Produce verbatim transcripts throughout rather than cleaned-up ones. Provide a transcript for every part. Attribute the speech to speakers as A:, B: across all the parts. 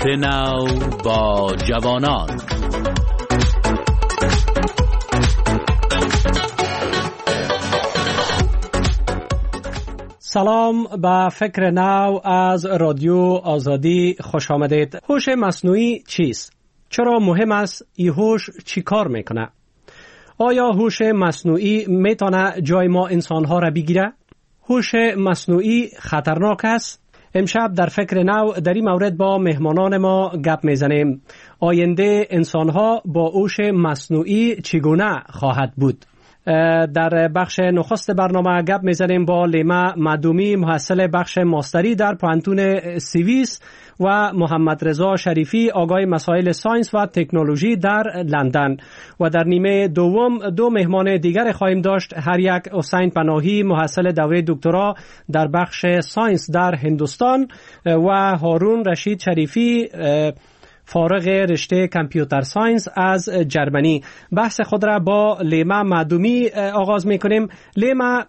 A: فکر نو با جوانان.
B: سلام، به فکر نو از رادیو آزادی خوش آمدید. هوش مصنوعی چیست؟ چرا مهم است این هوش چی کار میکنه؟ آیا هوش مصنوعی میتونه جای ما انسانها را بگیره؟ هوش مصنوعی خطرناک است؟ امشب در فکر نو در این مورد با مهمانان ما گپ میزنیم. آینده انسانها با هوش مصنوعی چگونه خواهد بود؟ در بخش نخست برنامه گپ میزنیم با لیما مدومی، محصل بخش ماستری در پوهنتون سوئیس، و محمد رضا شریفی، آگاه مسائل ساینس و تکنولوژی در لندن. و در نیمه دوم دو مهمان دیگر خواهیم داشت، هر یک حسین پناهی، محصل دوره دکترا در بخش ساینس در هندوستان، و هارون رشید شریفی، فارغ رشته کامپیوتر ساینس از جرمنی. بحث خود را با لیما مدومی آغاز میکنیم. لیما،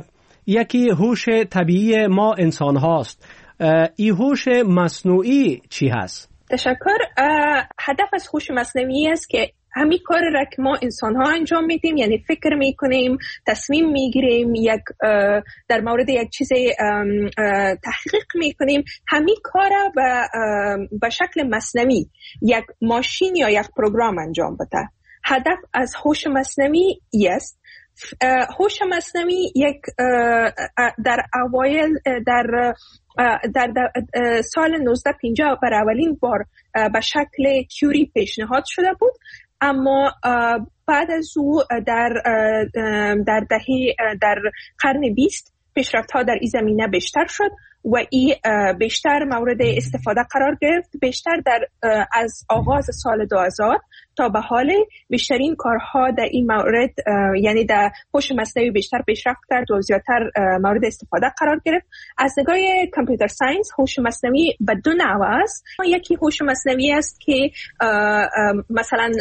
B: یکی هوش طبیعی ما انسان هاست. این هوش مصنوعی چی هست؟
C: تشکر. هدف از هوش مصنوعی است که همین کار را که ما انسان ها انجام میدیم، یعنی فکر میکنیم، تصمیم میگیریم، یک در مورد یک چیز تحقیق میکنیم، همین کار را به شکل مصنوعی یک ماشین یا یک پروگرام انجام بده. هدف از هوش مصنوعی است. هوش مصنوعی یک در اوایل در در, در سال نوزده پنجاه بر اولین بار به شکل تیوری پیشنهاد شده بود، اما بعد از او در در دهه در قرن بیست پیشرفت ها در این زمینه بیشتر شد و این بیشتر مورد استفاده قرار گرفت. بیشتر در از آغاز سال دو هزار تا به حال بیشترین کارها در این مورد، یعنی در هوش مصنوعی بیشتر پیشرفت کرد و زیادتر مورد استفاده قرار گرفت. از نگاه کامپیوتر ساینس هوش مصنوعی به دو نوع است. یکی هوش مصنوعی است که مثلا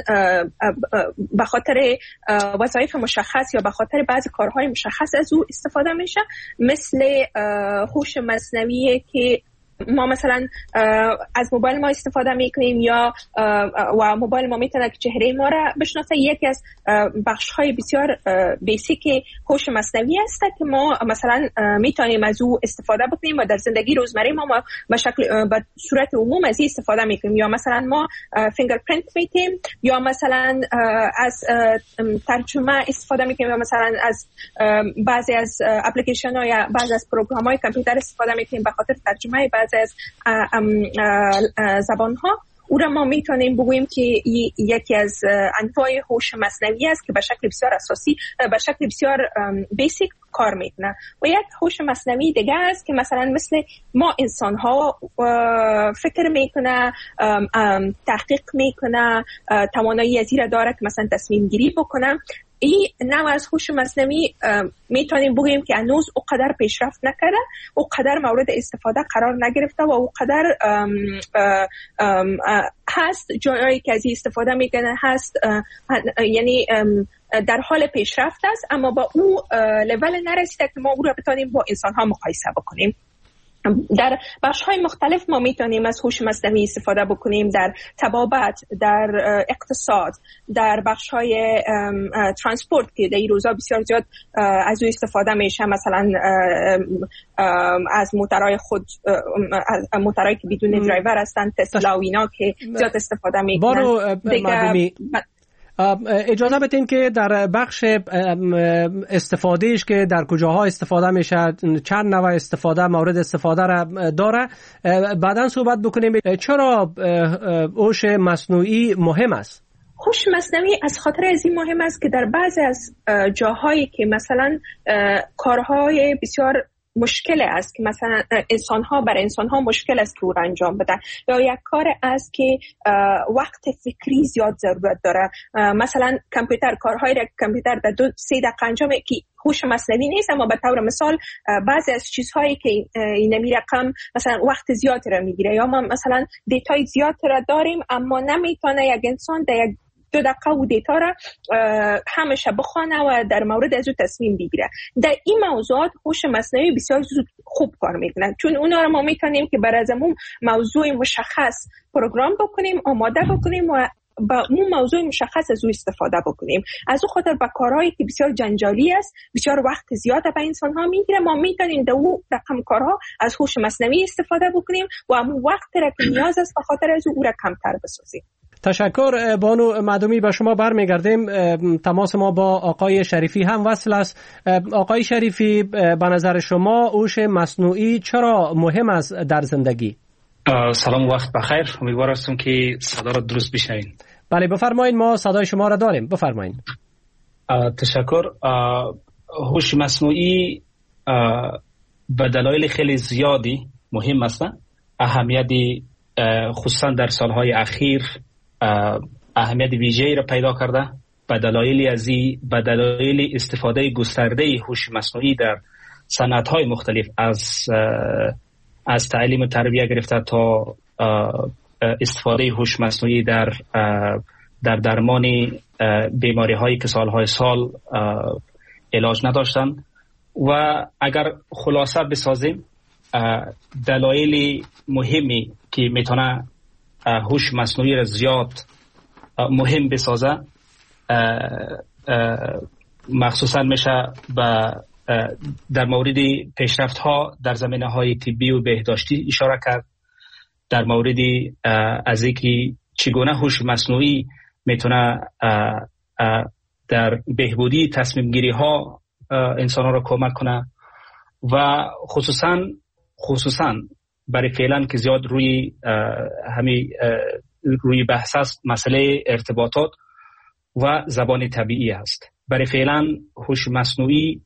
C: به خاطر وظایف مشخص یا به خاطر بعضی کارهای مشخص از او استفاده میشه، مثل هوش مصنوعی که ما مثلا از موبایل ما استفاده میکنیم یا و موبایل ما میتونه که چهره ما را بشناسه. یکی از بخش های بسیار بیسیک هوش مصنوعی است که ما مثلا میتونیم از او استفاده بکنیم و در زندگی روزمره ما, ما به شکل به صورت عموم از این استفاده میکنیم. یا مثلا ما فینگرپرینت میتیم، یا مثلا از ترجمه استفاده میکنیم، یا مثلا از بعضی از اپلیکیشن ها یا بعضی از پروگرام های کامپیوتر استفاده میکنیم به خاطر ترجمه بعضی از زبان ها. او را ما میتونیم بگوییم که یکی از انواع هوش مصنوعی است که به شکل بسیار اساسی، به شکل بسیار بیسیک کار میکنه. و یک هوش مصنوعی دیگه است که مثلا مثل ما انسان ها فکر میکنه، تحقیق میکنه، توانایی از این را داره که مثلا تصمیم گیری بکنه. این نوع از هوش مصنوعی میتونیم بگوییم که هنوز اونقدر پیشرفت نکرده، اونقدر مورد استفاده قرار نگرفته و اونقدر ام ام هست جایی که از این استفاده میکنه هست، یعنی در حال پیشرفت است، اما با او لول نرسیده که ما او را بتونیم با انسان ها مقایسه بکنیم. در بخش‌های مختلف ما میتونیم از هوش مصنوعی استفاده بکنیم، در طبابت، در اقتصاد، در بخش‌های ترانسپورت که در این روزا بسیار زیاد از او استفاده میشه، مثلا از موتورهای خود، از موتورهایی که بدون درایور هستن، تسلا و اینا که زیاد استفاده میکنن.
B: اجازه بدین که در بخش استفادهش که در کجاها استفاده میشه، چند نوع استفاده مورد استفاده را داره، بعداً صحبت بکنیم. چرا هوش مصنوعی مهم است؟
C: هوش مصنوعی از خاطر از این مهم است که در بعضی از جاهایی که مثلا کارهای بسیار مشکل است که مثلا انسان ها بر انسان ها مشکل است که او را انجام بدن، یا یک کار است که وقت فکری زیاد ضرورت داره، مثلا کامپیوتر کارهای را کامپیوتر در دو سه دقیقه انجام که هوش مصنوعی نیست، اما به طور مثال بعضی از چیزهایی که این نمی رقم مثلا وقت زیاد را میگیره، یا ما مثلا دیتای زیاد را داریم اما نمیتونه یک انسان در یک دو دقیقه و دیتا را همیشه بخوانه و در مورد از او تصمیم بگیره. در این موضوعات هوش مصنوعی بسیار زود خوب کار میکنه، چون اونا رو ما میتونیم که بر از اون موضوع مشخص پروگرام بکنیم، آماده بکنیم و با اون موضوع مشخص از او استفاده بکنیم. از او خاطر با کارهایی که بسیار جنجالی است، بسیار وقت زیاد به انسان ها میگیره، ما میتونیم در اون رقم کارها از هوش مصنوعی استفاده بکنیم و همون وقت را که نیاز است به خاطر از او را کمتر بسازیم.
B: تشکر بانو معدومی. به شما برمیگردیم. تماس ما با آقای شریفی هم وصل است. آقای شریفی، به نظر شما هوش مصنوعی چرا مهم است در زندگی؟
D: سلام، وقت بخیر. امیدوار هستم که صدا را درست بشنوین.
B: بله بفرمایید، ما صدای شما را داریم. بفرمایید.
D: تشکر. هوش مصنوعی به دلایل خیلی زیادی مهم است. اهمیتی خصوصا در سالهای اخیر اهمیت ویژه‌ای را پیدا کرده به دلایل ازی به دلایل استفاده گسترده هوش مصنوعی در صنعت‌های مختلف، از از تعلیم و تربیت گرفته تا استفاده هوش مصنوعی در در درمان بیماری‌هایی که سالهای سال علاج نداشتن. و اگر خلاصه بسازیم، دلایل مهمی که میتونه هوش مصنوعی را زیاد مهم بسازه مخصوصا میشه به در مورد پیشرفت ها در زمینه های طبی و بهداشتی اشاره کرد، در مورد از اینکه چگونه هوش مصنوعی میتونه در بهبودی تصمیم گیری ها انسان ها را کمک کنه و خصوصا خصوصا برای فعلا که زیاد روی همین روی بحث است مسئله ارتباطات و زبان طبیعی است. برای فعلا هوش مصنوعی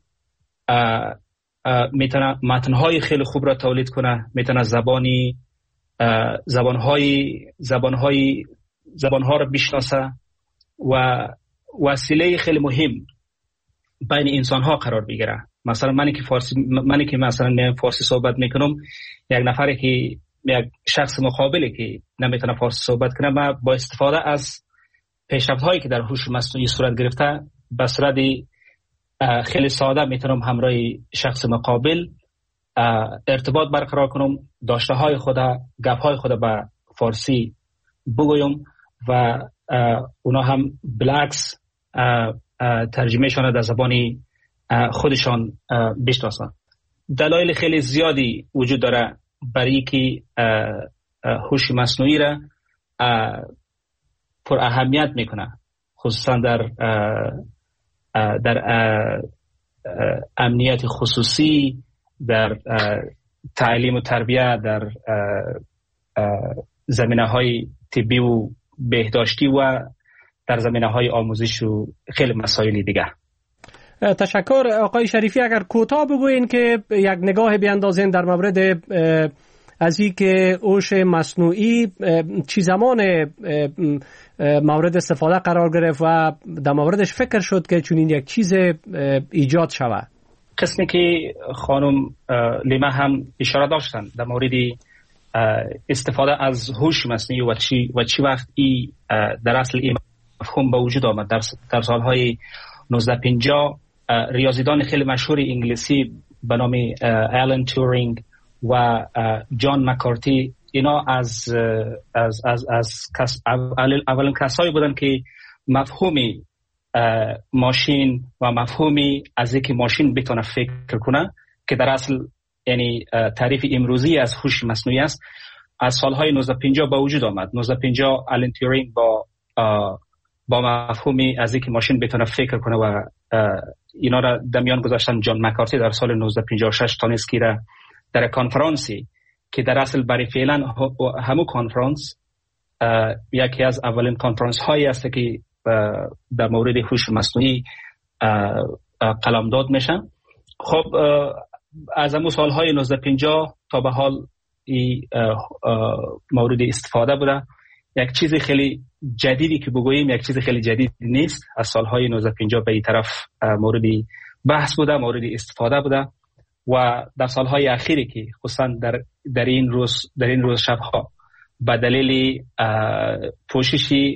D: میتونه متن‌های خیلی خوب را تولید کنه، میتونه زبانی زبان‌های زبان‌های زبان‌ها را بشناسه و وسیله خیلی مهم بین انسان‌ها قرار بگیره. مثلا منی که فارسی منی که مثلا من فارسی صحبت میکنم، یک نفری که یک شخص مقابلی که نمیتونه فارسی صحبت کنه، ما با استفاده از پیشرفت‌هایی که در هوش مصنوعی صورت گرفته به صورت خیلی ساده میتونم همراه شخص مقابل ارتباط برقرار کنم، داشته های خود، گپ های خود به فارسی بگویم و اونا هم بالعکس ترجمهشان در زبانی خودشان بشناسن. دلایل خیلی زیادی وجود داره برای که هوش مصنوعی را پر اهمیت میکنه، خصوصا در در امنیت خصوصی، در تعلیم و تربیت، در زمینه های طبی و بهداشتی و در زمینه های آموزش و خیلی مسائل دیگه.
B: تشکر. آقای شریفی، اگر کوتاه بگوین که یک نگاه بیاندازین در مورد از این که هوش مصنوعی چی زمان مورد استفاده قرار گرفت و در موردش فکر شد که چون این یک چیز ایجاد شود.
D: قسمی که خانم لیما هم اشاره داشتن در مورد استفاده از هوش مصنوعی و چی و چی وقت ای در اصل این مفهوم به وجود آمد. در در سالهای نوزده پنجاه ریاضیدان خیلی مشهور انگلیسی به نام آلن تورینگ و جان مکارتی، اینا از از از از کس اولین کسایی بودن که مفهومی ماشین و مفهومی از اینکه ماشین بتونه فکر کنه که در اصل یعنی تعریف امروزی از هوش مصنوعی است، از سالهای نوزده پنجاه با وجود آمد. نوزده پنجاه آلن تورینگ با با مفهومی از اینکه ماشین بتونه فکر کنه و اینا را در میان گذاشتن. جان مکارتی در سال نوزده پنجاه و شش تونست که در کنفرانسی که در اصل برای فعلا همون کنفرانس یکی از اولین کنفرانس هایی است که در مورد هوش مصنوعی قلمداد میشن. خب از همون سالهای نوزده پنجاه تا به حال این مورد استفاده بوده. یک چیز خیلی جدیدی که بگوییم یک چیز خیلی جدید نیست. از سالهای نوزده پنجاه به این طرف مورد بحث بوده، مورد استفاده بوده و در سالهای اخیری که خصوصا در در این روز در این روز شبها به دلیل پوششی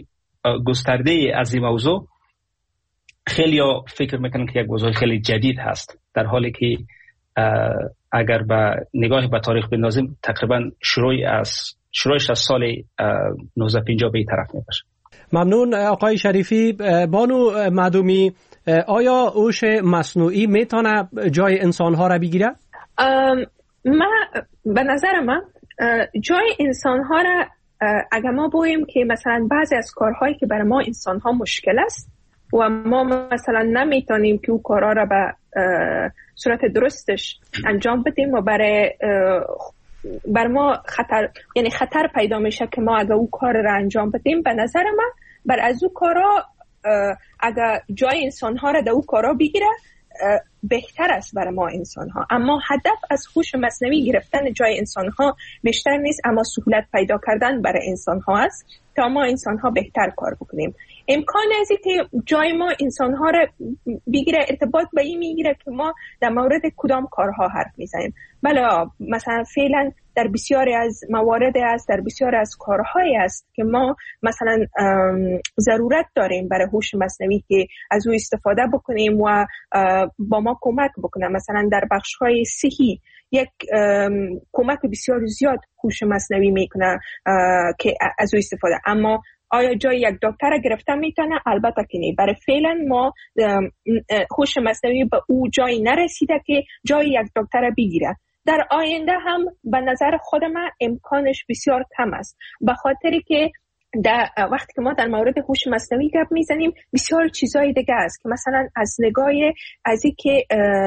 D: گسترده از این موضوع خیلی ها فکر میکنن که یک موضوع خیلی جدید هست، در حالی که اگر به نگاه به تاریخ بندازیم تقریبا شروعی از شروعش از سال نوزده پنجاه به این طرف میباشه.
B: ممنون آقای شریفی. بانو معدومی، آیا هوش مصنوعی میتونه جای انسان ها را بگیره؟
C: من به نظر من جای انسان ها را اگر ما بگوییم که مثلا بعضی از کارهایی که برای ما انسان ها مشکل است و ما مثلا نمیتونیم که او کارها را به صورت درستش انجام بدیم و برای بر ما خطر، یعنی خطر پیدا میشه که ما اگر او کار را انجام بدیم، به نظر من بر از او کارا اگر جای انسان ها را در او کارا بگیره بهتر است برای ما انسان ها. اما هدف از هوش مصنوعی گرفتن جای انسان ها بیشتر نیست، اما سهولت پیدا کردن برای انسان ها است تا ما انسان ها بهتر کار بکنیم. امکان از که جای ما انسان ها را بگیره ارتباط به این میگیره که ما در مورد کدام کارها حرف میزنیم. بله، مثلا فعلا در بسیاری از موارد است، در بسیاری از کارهایی است که ما مثلا ضرورت داریم برای هوش مصنوعی که از او استفاده بکنیم و با ما کمک بکنه. مثلا در بخش‌های صحی یک کمک بسیار زیاد هوش مصنوعی میکنه که از او استفاده. اما آیا جای یک دکتر را گرفتن میتونه؟ البته که نه. برای فعلا ما هوش مصنوعی به او جای نرسیده که جای یک دکتر را بگیره. در آینده هم به نظر خود من امکانش بسیار کم است، به خاطری که در وقتی که ما در مورد هوش مصنوعی گپ میزنیم بسیار چیزای دیگه است که مثلا از نگاه از این که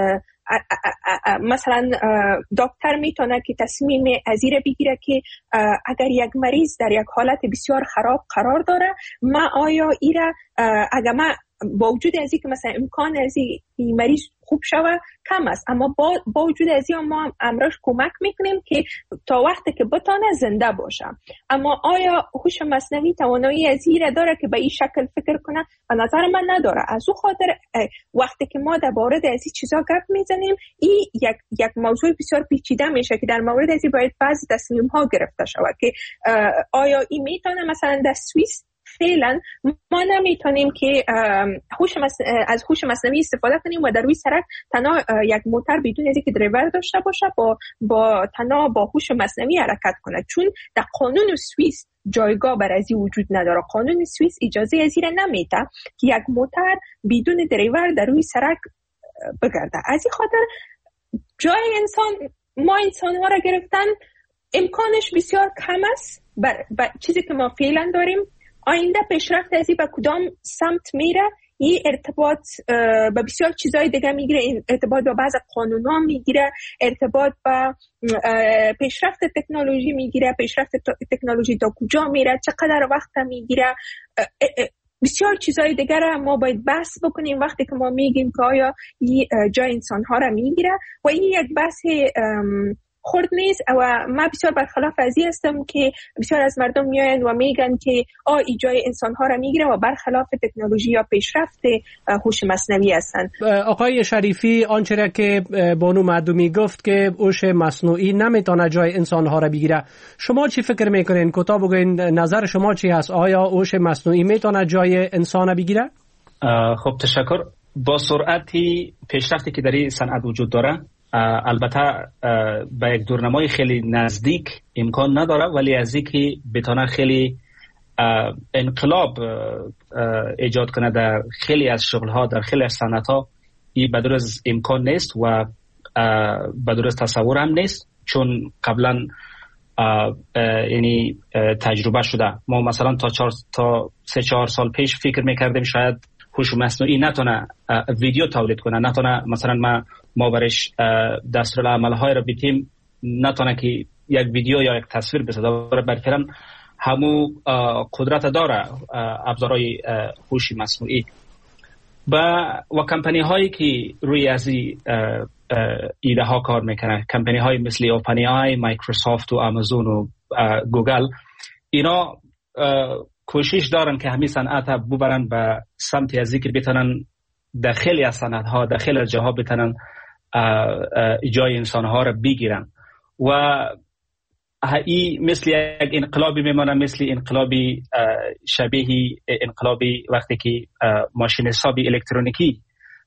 C: مثلا دکتر میتونه که تصمیم از این بگیره که اگر یک مریض در یک حالت بسیار خراب قرار داره، ما آیا ایره اگر ما با وجود از این که مثلا امکان از این مریض خوب شوه کم است، اما با, با وجود از این ما امراش کمک میکنیم که تا وقتی که بتانه زنده باشه. اما آیا هوش مصنوعی توانایی از این داره که به این شکل فکر کنه؟ به نظر من نداره. از او خاطر وقتی که ما در مورد از این چیزا گپ میزنیم این یک یک موضوع بسیار پیچیده میشه که در مورد از این باید بعضی تصمیم ها گرفته شود که آیا این میتونه مثلا در سوئیس فعلا ما نمیتونیم که هوش از هوش مصنوعی استفاده کنیم و در روی سرک تنها یک موتور بدون از اینکه دریور داشته باشه با با تنها با هوش مصنوعی حرکت کنه، چون در قانون سوئیس جایگاه برای از وجود نداره. قانون سوئیس اجازه از این نمیده که یک موتور بدون دریور در روی سرک بگرده. از این خاطر جای انسان ما انسان ها را گرفتن امکانش بسیار کم است بر, بر چیزی که ما فعلا داریم. آینده پیشرفت از این به کدام سمت میره؟ این ارتباط به بسیار چیزای دیگه میگیره، این ارتباط با بعض قانونا میگیره، ارتباط با پیشرفت تکنولوژی میگیره، پیشرفت تکنولوژی تا کجا میره، چقدر وقت میگیره، بسیار چیزای دیگه را ما باید بحث بکنیم وقتی که ما میگیم که آیا این جای انسان ها را میگیره. و این یک بحث خورد نیست و من بسیار برخلاف ازی هستم که بسیار از مردم میاین و میگن که آ ای جای انسان ها را میگیره و برخلاف تکنولوژی یا پیشرفت هوش مصنوعی هستن.
B: آقای شریفی، آنچه را که بانو معدومی گفت که هوش مصنوعی نمیتونه جای انسان ها را بگیره، شما چی فکر میکنین؟ کوتاه بگوین نظر شما چی هست؟ آیا هوش مصنوعی میتونه جای انسان را بگیره؟
D: خب تشکر. با سرعتی پیشرفتی که در این صنعت وجود داره البته به یک دورنمای خیلی نزدیک امکان نداره، ولی از اینکه بتونه خیلی انقلاب ایجاد کنه در خیلی از شغلها، در خیلی از صنعت‌ها، این بدون از امکان نیست و بدون از تصور هم نیست، چون قبلا یعنی تجربه شده. ما مثلا تا چهار تا سه چهار سال پیش فکر میکردیم شاید هوش مصنوعی نتونه ویدیو تولید کنه، نتونه مثلا ما ما برش دستورالعمل های رو بیتیم نتونه که یک ویدیو یا یک تصویر بسازه. برفعلا همو قدرت داره ابزارهای هوش مصنوعی و و کمپانی هایی که روی از ایده ها کار میکنه، کمپانی های مثل اوپن ای آی، مایکروسافت و آمازون و گوگل، اینا کوشش دارن که همین صنعت ببرن به سمت از اینکه بتونن در خیلی از صنعت ها، در خیلی از جاها بتونن جای انسان ها را بگیرن. و این مثل یک انقلابی میمانه، مثل انقلابی شبیه انقلابی وقتی که ماشین حساب الکترونیکی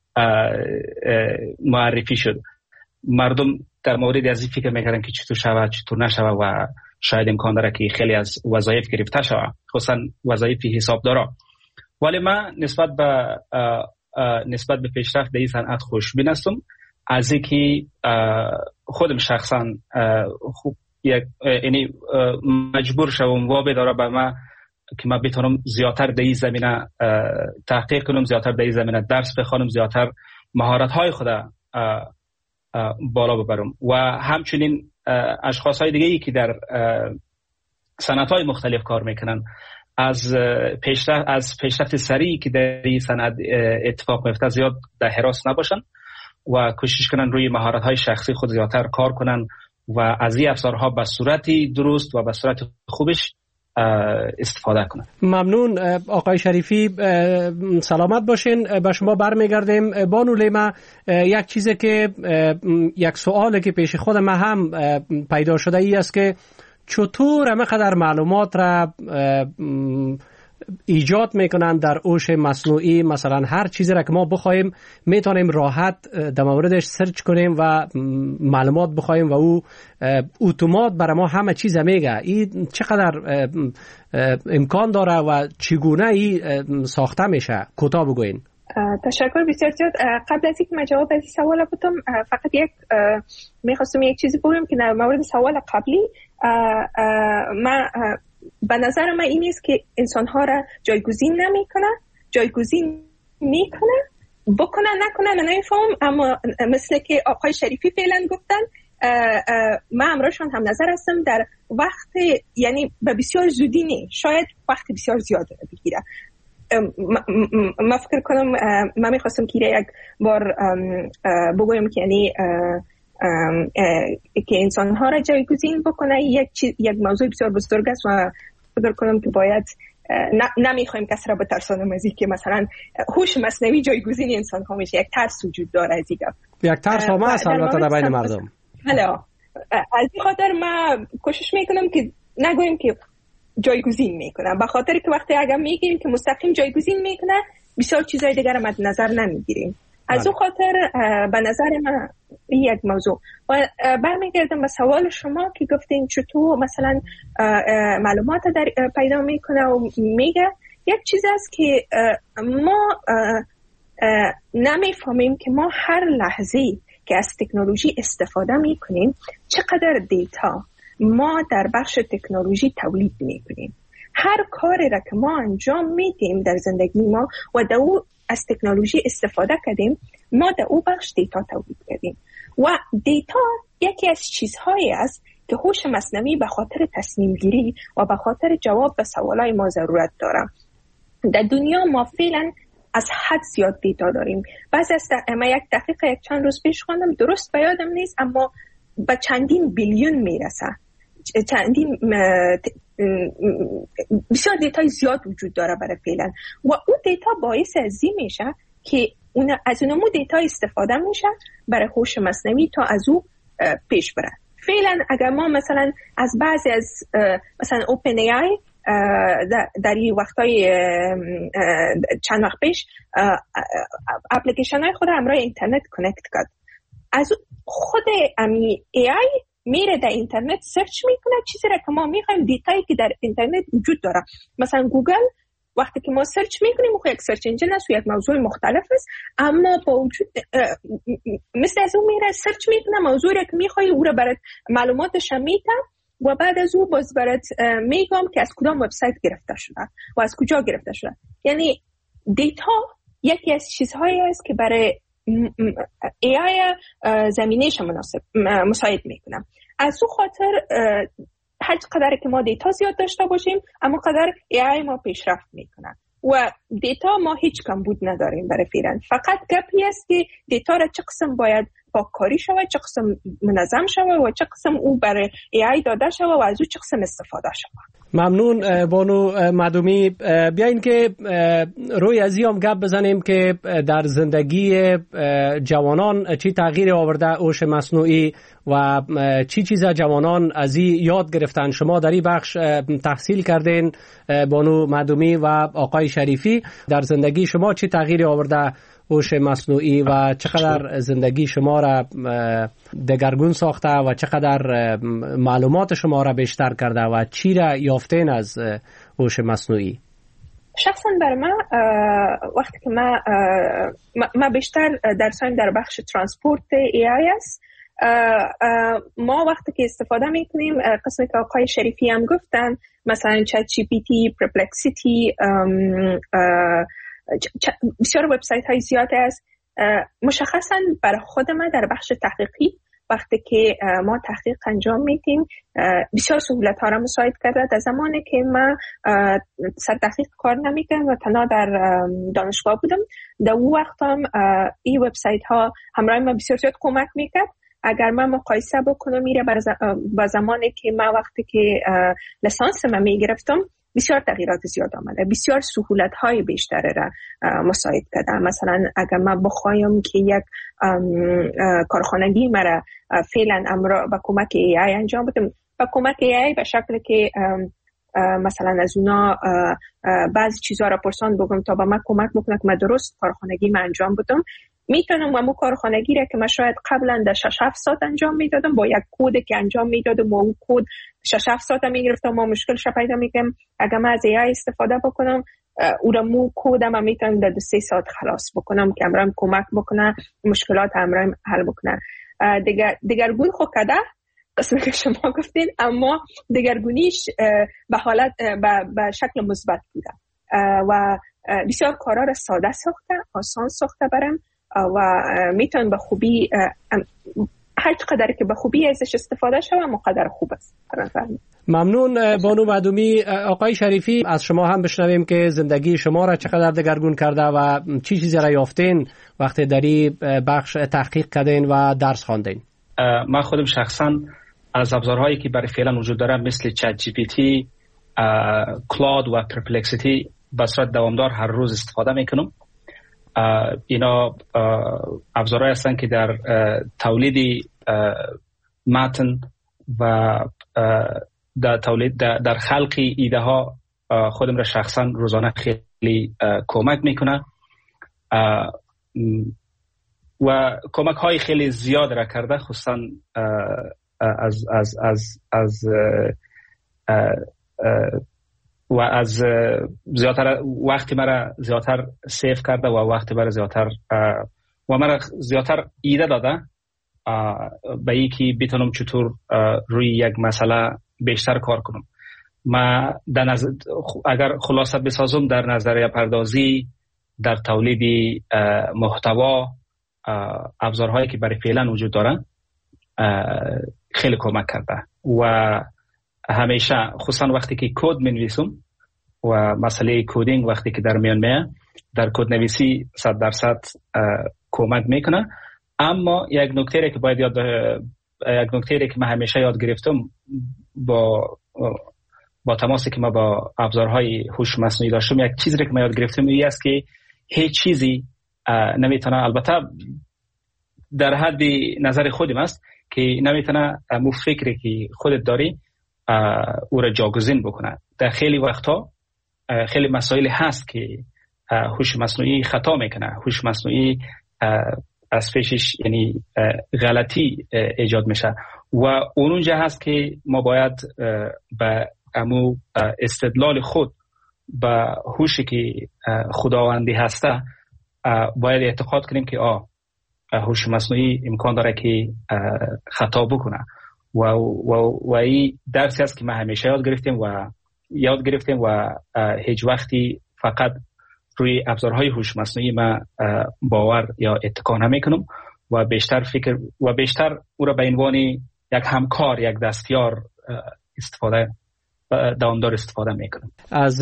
D: معرفی شد. مردم در مورد از این فکر میکردن که چطور شود چطور نشود و شاید امکان داره که خیلی از وظایف گرفته شود، خصوصا وظایف حسابدارا. ولی من نسبت به نسبت به پیشرفت در این صنعت خوشبین هستم، از اینکه خودم شخصا خوب یک یعنی مجبور شوم و بداره به من که من بتونم زیادتر در این زمینه تحقیق کنم، زیادتر در این زمینه درس بخوانم، زیادتر مهارت های خود بالا ببرم. و همچنین اشخاص های دیگه ای که در صنعت های مختلف کار میکنن از پیشرفت از پیشرفت سریعی که در این صنعت اتفاق میفته زیاد در حراس نباشن و کوشش کنن روی مهارت های شخصی خود زیادتر کار کنن و از این افزارها به صورت درست و به صورت خوبش استفاده کنن.
B: ممنون آقای شریفی، سلامت باشین. به شما برمیگردیم. بانو لیما، یک چیزی که یک سوالی که پیش خود من هم پیدا شده ای است که چطور همه قدر معلومات را ایجاد میکنن در هوش مصنوعی؟ مثلا هر چیزی را که ما بخوایم میتونیم راحت در موردش سرچ کنیم و معلومات بخوایم و او اتومات برای ما همه چیز میگه. این چقدر امکان داره و چگونه این ساخته میشه؟ کوتاه بگوین.
C: تشکر بسیار زیاد. قبل از اینکه من جواب از سوال بدم فقط یک میخواستم یک چیزی بگم که در مورد سوال قبلی من به نظر من این است که انسان‌ها را جایگزین نمی‌کنه، جایگزین می‌کنه، بکنه نکنه من نمی‌فهم، اما مثل که آقای شریفی فعلا گفتن من امروشان هم نظر هستم در وقت، یعنی به بسیار زودی نه، شاید وقت بسیار زیاد بگیره. من فکر کنم من می‌خواستم که یک بار بگویم که یعنی که انسان‌ها را جایگزین بکنه یک یک موضوع بسیار بزرگ است و فکر کنم که باید نمیخوایم کسی را بترسانیم از اینکه مثلا هوش مصنوعی جایگزین انسان‌ها میشه. یک ترس وجود داره از این گپ.
B: یک ترس هم هست البته در بین مردم.
C: حالا از این خاطر من کوشش میکنم که نگویم که جایگزین میکنه، به خاطر که وقتی اگر میگیم که مستقیم جایگزین میکنه بسیار چیزای دیگر مد نظر نمیگیریم. از اون خاطر به نظر من یک موضوع و برمیگردم به سوال شما که گفتین چطور مثلا معلومات در پیدا میکنه و میگه. یک چیز است که ما نمیفهمیم که ما هر لحظه که از تکنولوژی استفاده میکنیم چقدر دیتا ما در بخش تکنولوژی تولید میکنیم. هر کاری را که ما انجام میدیم در زندگی ما و در او از تکنولوژی استفاده کردیم، ما در او بخش دیتا تولید کردیم و دیتا یکی از چیزهایی است که هوش مصنوعی به خاطر تصمیم گیری و به خاطر جواب به سوالای ما ضرورت داره. در دنیا ما فعلا از حد زیاد دیتا داریم. بعضی از ما یک دقیقه یک چند روز پیش خواندم، درست به یادم نیست، اما به چندین بیلیون میرسه. چندین بسیار دیتای زیاد وجود داره برای فعلا و اون دیتا باعث ازی میشه که اون از اونمو دیتا استفاده میشه برای هوش مصنوعی تا از او پیش بره. فعلا اگر ما مثلا از بعضی از مثلا اوپن ای آی در این وقتای چند وقت پیش اپلیکیشن های خود همراه اینترنت کانکت کرد، از خود امی ای آی میره در اینترنت سرچ میکنه چیزی را که ما میخوایم، دیتایی که در اینترنت وجود داره. مثلا گوگل وقتی که ما سرچ میکنیم خب یک سرچ انجین است و یک موضوع مختلف است، اما با وجود مثل از اون میره سرچ میکنه موضوعی را که میخوای او را برات معلوماتش میده و بعد از اون باز برات میگم که از کدام وبسایت گرفته شده و از کجا گرفته شده. یعنی دیتا یکی از چیزهایی است که برای ای آی زمینهش مناسب مساعد میکنم. از اون خاطر هر قدر که ما دیتا زیاد داشته باشیم اما قدر ای آی ما پیشرفت میکنه و دیتا ما هیچ کمبود نداریم برای فعلا. فقط گپی است که دیتا را چه قسم باید پاککاری شود، چه قسم منظم شود و چه قسم او برای ای آی داده شود و از او چه قسم استفاده شود.
B: ممنون بانو معدومی. بیاین که روی از هم گپ بزنیم که در زندگی جوانان چی تغییر آورده هوش مصنوعی و چی چیزا جوانان از این یاد گرفتن. شما در این بخش تحصیل کردین بانو معدومی و آقای شریفی، در زندگی شما چی تغییر آورده هوش مصنوعی و چقدر زندگی شما را دگرگون ساخته و چقدر معلومات شما را بیشتر کرده و چی را یافتین از هوش مصنوعی؟
C: شخصا برای من وقتی که من ما بیشتر درسایم در بخش ترانسپورت ای آی است، ما وقتی که استفاده میکنیم قسمی که آقای شریفی هم گفتن، مثلا چت جی پی تی، پرپلکسیتی، بسیار وبسایت های زیاد است. مشخصا برای خود من در بخش تحقیقی وقتی که ما تحقیق انجام میدیم بسیار سهولت ها را مساعد کرده. در زمانی که من سر تحقیق کار نمیکردم و تنها در دانشگاه بودم، در اون وقت هم این وبسایت ها همراه من بسیار زیاد کمک میکرد. اگر من مقایسه بکنم میره با زمانی که من وقتی که لیسانس من میگرفتم بسیار تغییرات زیاد آمده، بسیار سهولت های بیشتر را مساعد کرده. مثلا اگر من بخوایم که یک کارخانگی مرا فعلا امر با کمک ای آی انجام بدم، با کمک ای آی به شکل که مثلا از اونا بعضی چیزها را پرسان بگم تا با من کمک بکنه که من درست کارخانگی من انجام بدم، میتونم همون کارخانگی را که من شاید قبلا در شش هفت ساعت انجام میدادم با یک کد که انجام میدادم و اون کد شش هفت ساعت میگرفتم، ما مشکلش پیدا میکنم. اگر من از ای آی استفاده بکنم او را مو کدم میتونم در دو سه ساعت خلاص بکنم که امرام کمک بکنه، مشکلات امرام حل بکنه. دیگر دیگرگون خو کده قسمی که شما گفتین، اما دیگرگونیش به حالت به شکل مثبت بوده و بسیار کارا را ساده ساخته، آسان ساخته برام و میتون به خوبی هر چقدر که به خوبی ازش استفاده شود مقدر خوب است.
B: ممنون بانو معدومی. آقای شریفی، از شما هم بشنویم که زندگی شما را چقدر دگرگون کرده و چی چیزی را یافتین وقتی در این بخش تحقیق کردین و درس خواندین.
D: من خودم شخصا از ابزارهایی که برای فعلا وجود داره مثل چت جی پی تی، کلاود و پرپلکسیتی به صورت دوامدار هر روز استفاده میکنم. اینا ابزارهایی هستند که در تولید متن و در تولید در خلق ایده ها خودم را شخصا روزانه خیلی کمک میکنه و کمک های خیلی زیاد را کرده، خصوصا از از از از و از زیادتر وقتی مرا زیادتر سیف کرده و وقتی مرا زیادتر و مرا زیادتر ایده داده به ای که بتونم چطور روی یک مسئله بیشتر کار کنم. ما در نظر اگر خلاصه بسازم در نظریه پردازی، در تولید محتوا، ابزارهایی که برای فعلا وجود دارن خیلی کمک کرده و همیشه خصوصا وقتی که کد می‌نویسم و مسئله کدینگ وقتی که در میان میاد در کد نویسی صد درصد کمک میکنه. اما یک نکته که باید یاد یک نکته که من همیشه یاد گرفتم با با تماسی که ما با ابزارهای هوش مصنوعی داشتم، یک چیزی که من یاد گرفتم این است که هیچ چیزی نمیتونه، البته در حد نظر خودم است که نمیتونه مو فکری که خودت داری او را جاگزین بکنه. در خیلی وقتا خیلی مسائل هست که هوش مصنوعی خطا میکنه، هوش مصنوعی از پیشش یعنی غلطی ایجاد میشه و اونجا هست که ما باید به امو استدلال خود به هوشی که خداوندی هسته باید اعتقاد کنیم که آه هوش مصنوعی امکان داره که خطا بکنه و و و این درسی است که ما همیشه یاد گرفتیم و یاد گرفتیم و هیچ وقتی فقط روی ابزارهای هوش مصنوعی ما باور یا اتکا نمیکنم و بیشتر فکر و بیشتر او را به عنوان یک همکار، یک دستیار استفاده دوامدار استفاده میکنم.
B: از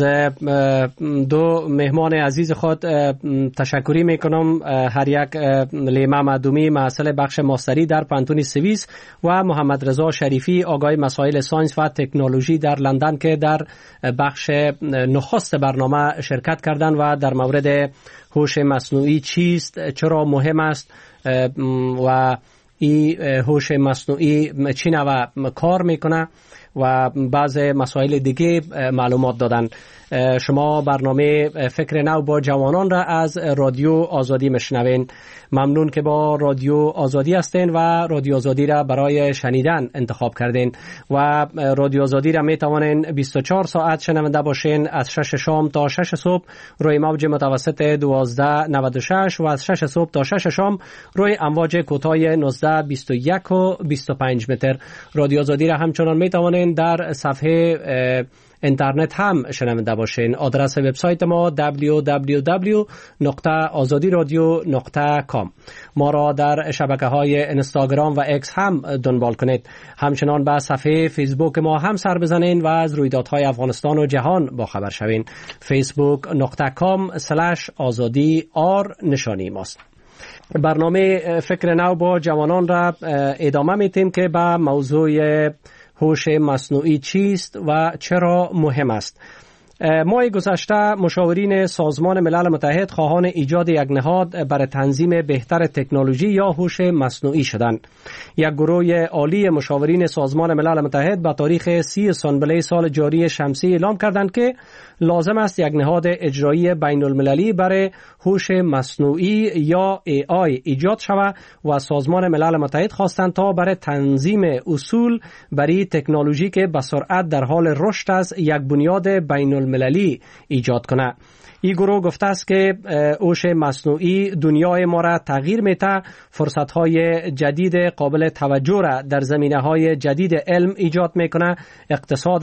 B: دو مهمان عزیز خود تشکری میکنم، هر یک لیما مدومی مسئله بخش ماستری در پانتون سوئیس و محمد رضا شریفی آگاه مسائل ساینس و تکنولوژی در لندن که در بخش نخست برنامه شرکت کردند و در مورد هوش مصنوعی چیست، چرا مهم است و این هوش مصنوعی چی نوع کار میکنه و بعض مسائل دیگه معلومات دادن. شما برنامه فکر نو با جوانان را از رادیو آزادی میشنوین. ممنون که با رادیو آزادی هستین و رادیو آزادی را برای شنیدن انتخاب کردین و رادیو آزادی را میتوانین بیست و چهار ساعت شنونده باشین، از شش شام تا شش صبح روی موج متوسط دوازده نود و شش و از شش صبح تا شش شام روی امواج کوتاه نوزده بیست و یک و بیست و پنج متر. رادیو آزادی را همچنان میتوانین در صفحه اینترنت هم شنونده باشین. آدرس وبسایت ما دبلیو دبلیو دبلیو نقطه آزادی رادیو نقطه کام. ما را در شبکه‌های اینستاگرام و اکس هم دنبال کنید. همچنان به صفحه فیسبوک ما هم سر بزنین و از رویدادهای افغانستان و جهان با خبر شوین. فیسبوک نقطه کام سلش آزادی آر نشانی ماست. برنامه فکر نو با جوانان را ادامه میتیم که به موضوع هوش مصنوعی چیست و چرا مهم است. ماه گذشته مشاورین سازمان ملل متحد خواهان ایجاد یک نهاد برای تنظیم بهتر تکنولوژی یا هوش مصنوعی شدند. یک گروه عالی مشاورین سازمان ملل متحد به تاریخ سی سانبله سال جاری شمسی اعلام کردند که لازم است یک نهاد اجرایی بین المللی برای هوش مصنوعی یا ای آی ایجاد شود و سازمان ملل متحد خواستند تا برای تنظیم اصول برای تکنولوژی که به سرعت در حال رشد است یک بنیاد بین المللی ایجاد کنه. این گروه گفته است که هوش مصنوعی دنیای ما را تغییر میده، فرصت‌های جدید قابل توجه را در زمینه‌های جدید علم ایجاد میکنه، اقتصاد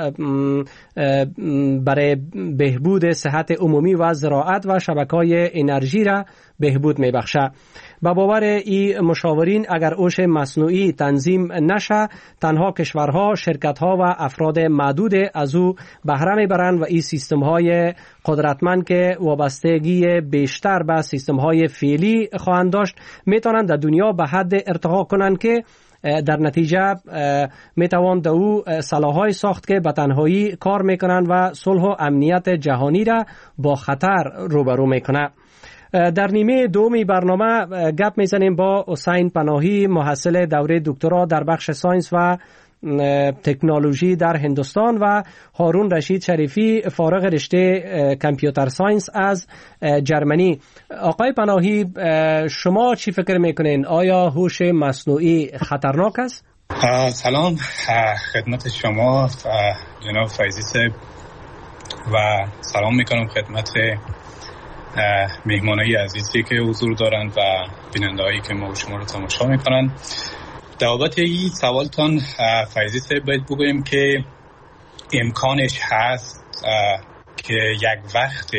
B: برای بهبود صحت عمومی و زراعت و شبکه‌های انرژی را بهبود میبخشه. با باور این مشاورین اگر هوش مصنوعی تنظیم نشه، تنها کشورها، شرکت‌ها و افراد معدود از او بهره میبرند و این سیستم‌های قدرتمند که وابستگی بیشتر به سیستم‌های فعلی خواهند داشت، میتوانند در دنیا به حد ارتقا کنند که در نتیجه میتوان او سلاح‌های ساخت که به تنهایی کار میکنند و صلح و امنیت جهانی را با خطر روبرو میکنه. در نیمه دومی برنامه گپ میزنیم با حسین پناهی، محصل دوره دکترا در بخش ساینس و تکنولوژی در هندوستان و هارون رشید شریفی فارغ رشته کامپیوتر ساینس از جرمنی. آقای پناهی، شما چی فکر میکنین؟ آیا هوش مصنوعی خطرناک است؟
E: سلام خدمت شما جناب فیضی صاحب و سلام میکنم خدمت مهمانای عزیزی که حضور دارند و بیننده‌هایی که ما شما رو تماشا میکنن. در بابت این سوالتان فیضی صاحب باید بگویم که امکانش هست که یک وقت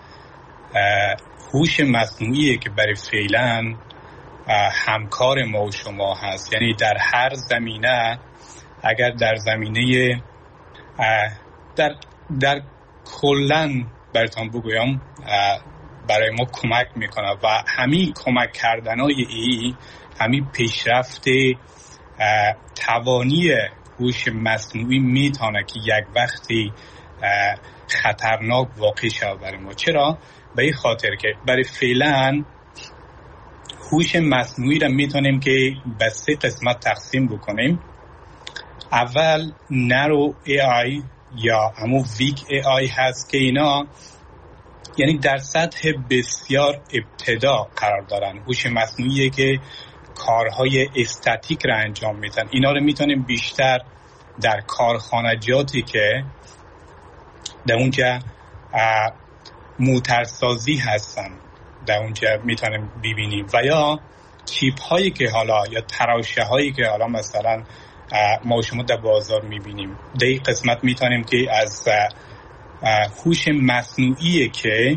E: هوش مصنوعی که برای فعلا همکار ما و شما هست، یعنی در هر زمینه، اگر در زمینه در در کلن براتون بگویم برای ما کمک میکنه و همین کمک کردنای ای همین پیشرفت توانی هوش مصنوعی میتونه که یک وقتی خطرناک واقع شود برای ما. چرا؟ به این خاطر که برای فعلا هوش مصنوعی را میتونیم که به سه قسمت تقسیم بکنیم. اول نرو ای آی یا همون ویک ای آی هست که اینا یعنی در سطح بسیار ابتدا قرار دارن. هوش مصنوعی که کارهای استاتیک را انجام میدن. اینا رو میتونیم بیشتر در کارخانجاتی که در اونجا موترسازی هستن در اونجا میتونیم ببینیم و یا چیپ هایی که حالا یا تراشه هایی که حالا مثلا ما شما در بازار میبینیم. در این قسمت میتونیم که از هوش مصنوعی که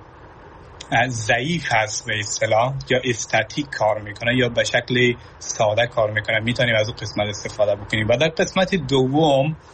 E: ضعیف هست به اصطلاح یا استاتیک کار میکنه یا به شکل ساده کار میکنه میتونیم از اون قسمت استفاده بکنیم. و در قسمت دوم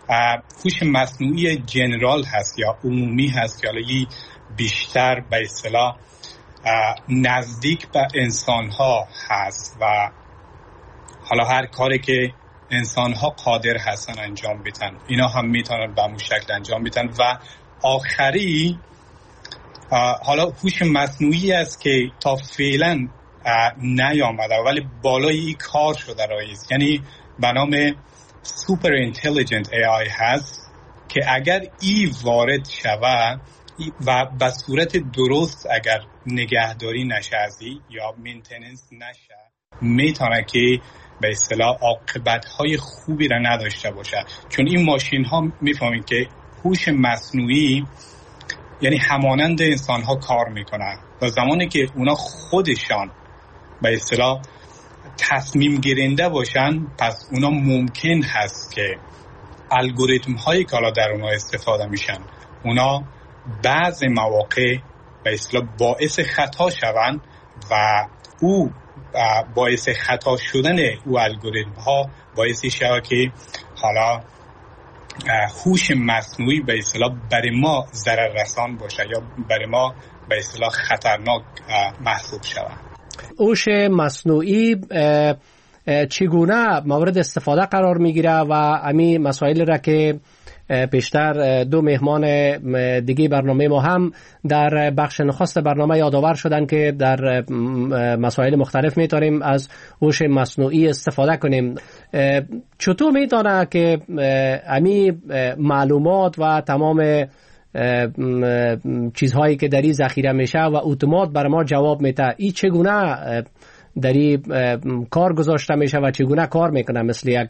E: هوش مصنوعی جنرال هست یا عمومی هست، یا بیشتر به اصطلاح نزدیک به انسان ها هست و حالا هر کاری که انسان ها قادر هستن انجام بدن اینا هم میتونن به همون شکل انجام بدن. و آخری حالا هوش مصنوعی است که تا فعلا نیامده ولی بالای این کار شده رایز، یعنی به نام سوپر اینتلیجنت ای آی هست که اگر ای وارد شود و به صورت درست اگر نگهداری نشه ازی یا مینتیننس نشه میتونه که به اصطلاح عاقبت‌های خوبی را نداشته باشه. چون این ماشین ها میفهمید که هوش مصنوعی یعنی همانند انسان ها کار میکنن و زمانی که اونا خودشان به اصطلاح تصمیم گیرنده باشن پس اونا ممکن هست که الگوریتم هایی که حالا در اونا استفاده میشن اونا بعض مواقع به اصطلاح باعث خطا شوند و او باعث خطا شدن او الگوریتم ها باعث شود که حالا هوش مصنوعی به اصطلاح برای ما ضرر رسان باشه یا برای ما به اصطلاح خطرناک محسوب شود.
B: هوش مصنوعی چگونه مورد استفاده قرار میگیره و امی مسائل را که پیشتر دو مهمان دیگه برنامه ما هم در بخش نخست برنامه یادآور شدن که در مسائل مختلف میتونیم از هوش مصنوعی استفاده کنیم. چطور میتونه که امی معلومات و تمام چیزهایی که در این ذخیره میشه و اتومات بر ما جواب میده، این چگونه در این کار گذاشته میشه و چگونه کار میکنه؟ مثل یک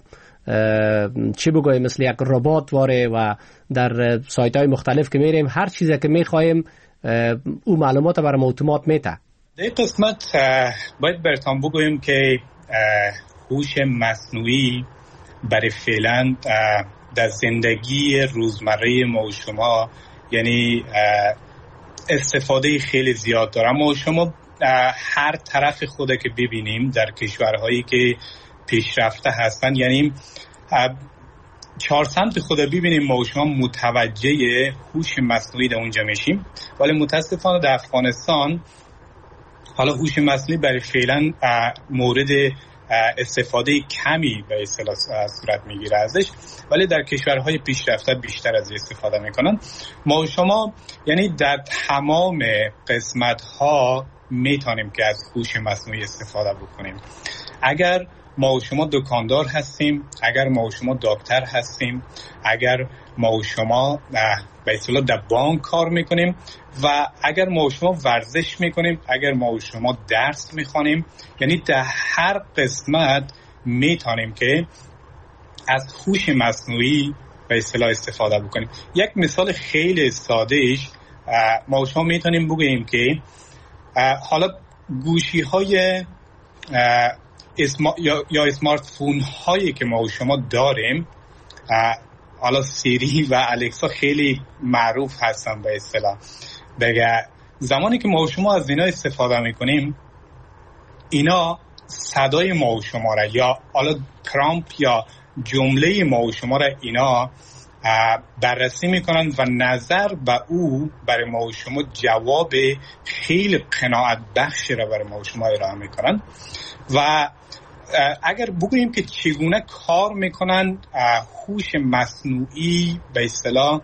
B: چی بگویم مثل یک ربات واره و در سایت های مختلف که میریم هر چیزی که میخوایم او معلومات برای اتومات میده.
E: در قسمت باید براتون بگویم که هوش مصنوعی برای فعلا در زندگی روزمره ما و شما یعنی استفاده خیلی زیاد داره. ما و شما هر طرف خوده که ببینیم در کشورهایی که پیشرفته هستن یعنی چهار سمت خود ببینیم ما و شما متوجه هوش مصنوعی در اونجا میشیم، ولی متاسفانه در افغانستان حالا هوش مصنوعی برای فعلا مورد استفاده کمی به اصطلاح صورت میگیره ازش، ولی در کشورهای پیشرفته بیشتر از استفاده میکنن. ما و شما یعنی در تمام قسمت ها میتونیم که از هوش مصنوعی استفاده بکنیم. اگر ما و شما دکاندار هستیم، اگر ما و شما دکتر هستیم، اگر ما و شما به اصطلاح در بانک کار میکنیم و اگر ما و شما ورزش میکنیم، اگر ما و شما درس میخوانیم، یعنی در هر قسمت میتونیم که از هوش مصنوعی به اصطلاح استفاده بکنیم. یک مثال خیلی سادهش ما و شما میتونیم بگوییم که حالا گوشی های اسما... یا... یا اسمارت فون هایی که ما و شما داریم، حالا سیری و الکسا خیلی معروف هستن به اصطلاح. دیگه زمانی که ما و شما از اینا استفاده میکنیم اینا صدای ما و شما را یا حالا پرامپ یا جمله ما و شما را اینا بررسی میکنن و نظر به او برای ما و شما جواب خیلی قناعت بخشی را برای ما و شما ارائه میکنن. و اگر بگوییم که چگونه کار میکنن، هوش مصنوعی به اصطلاح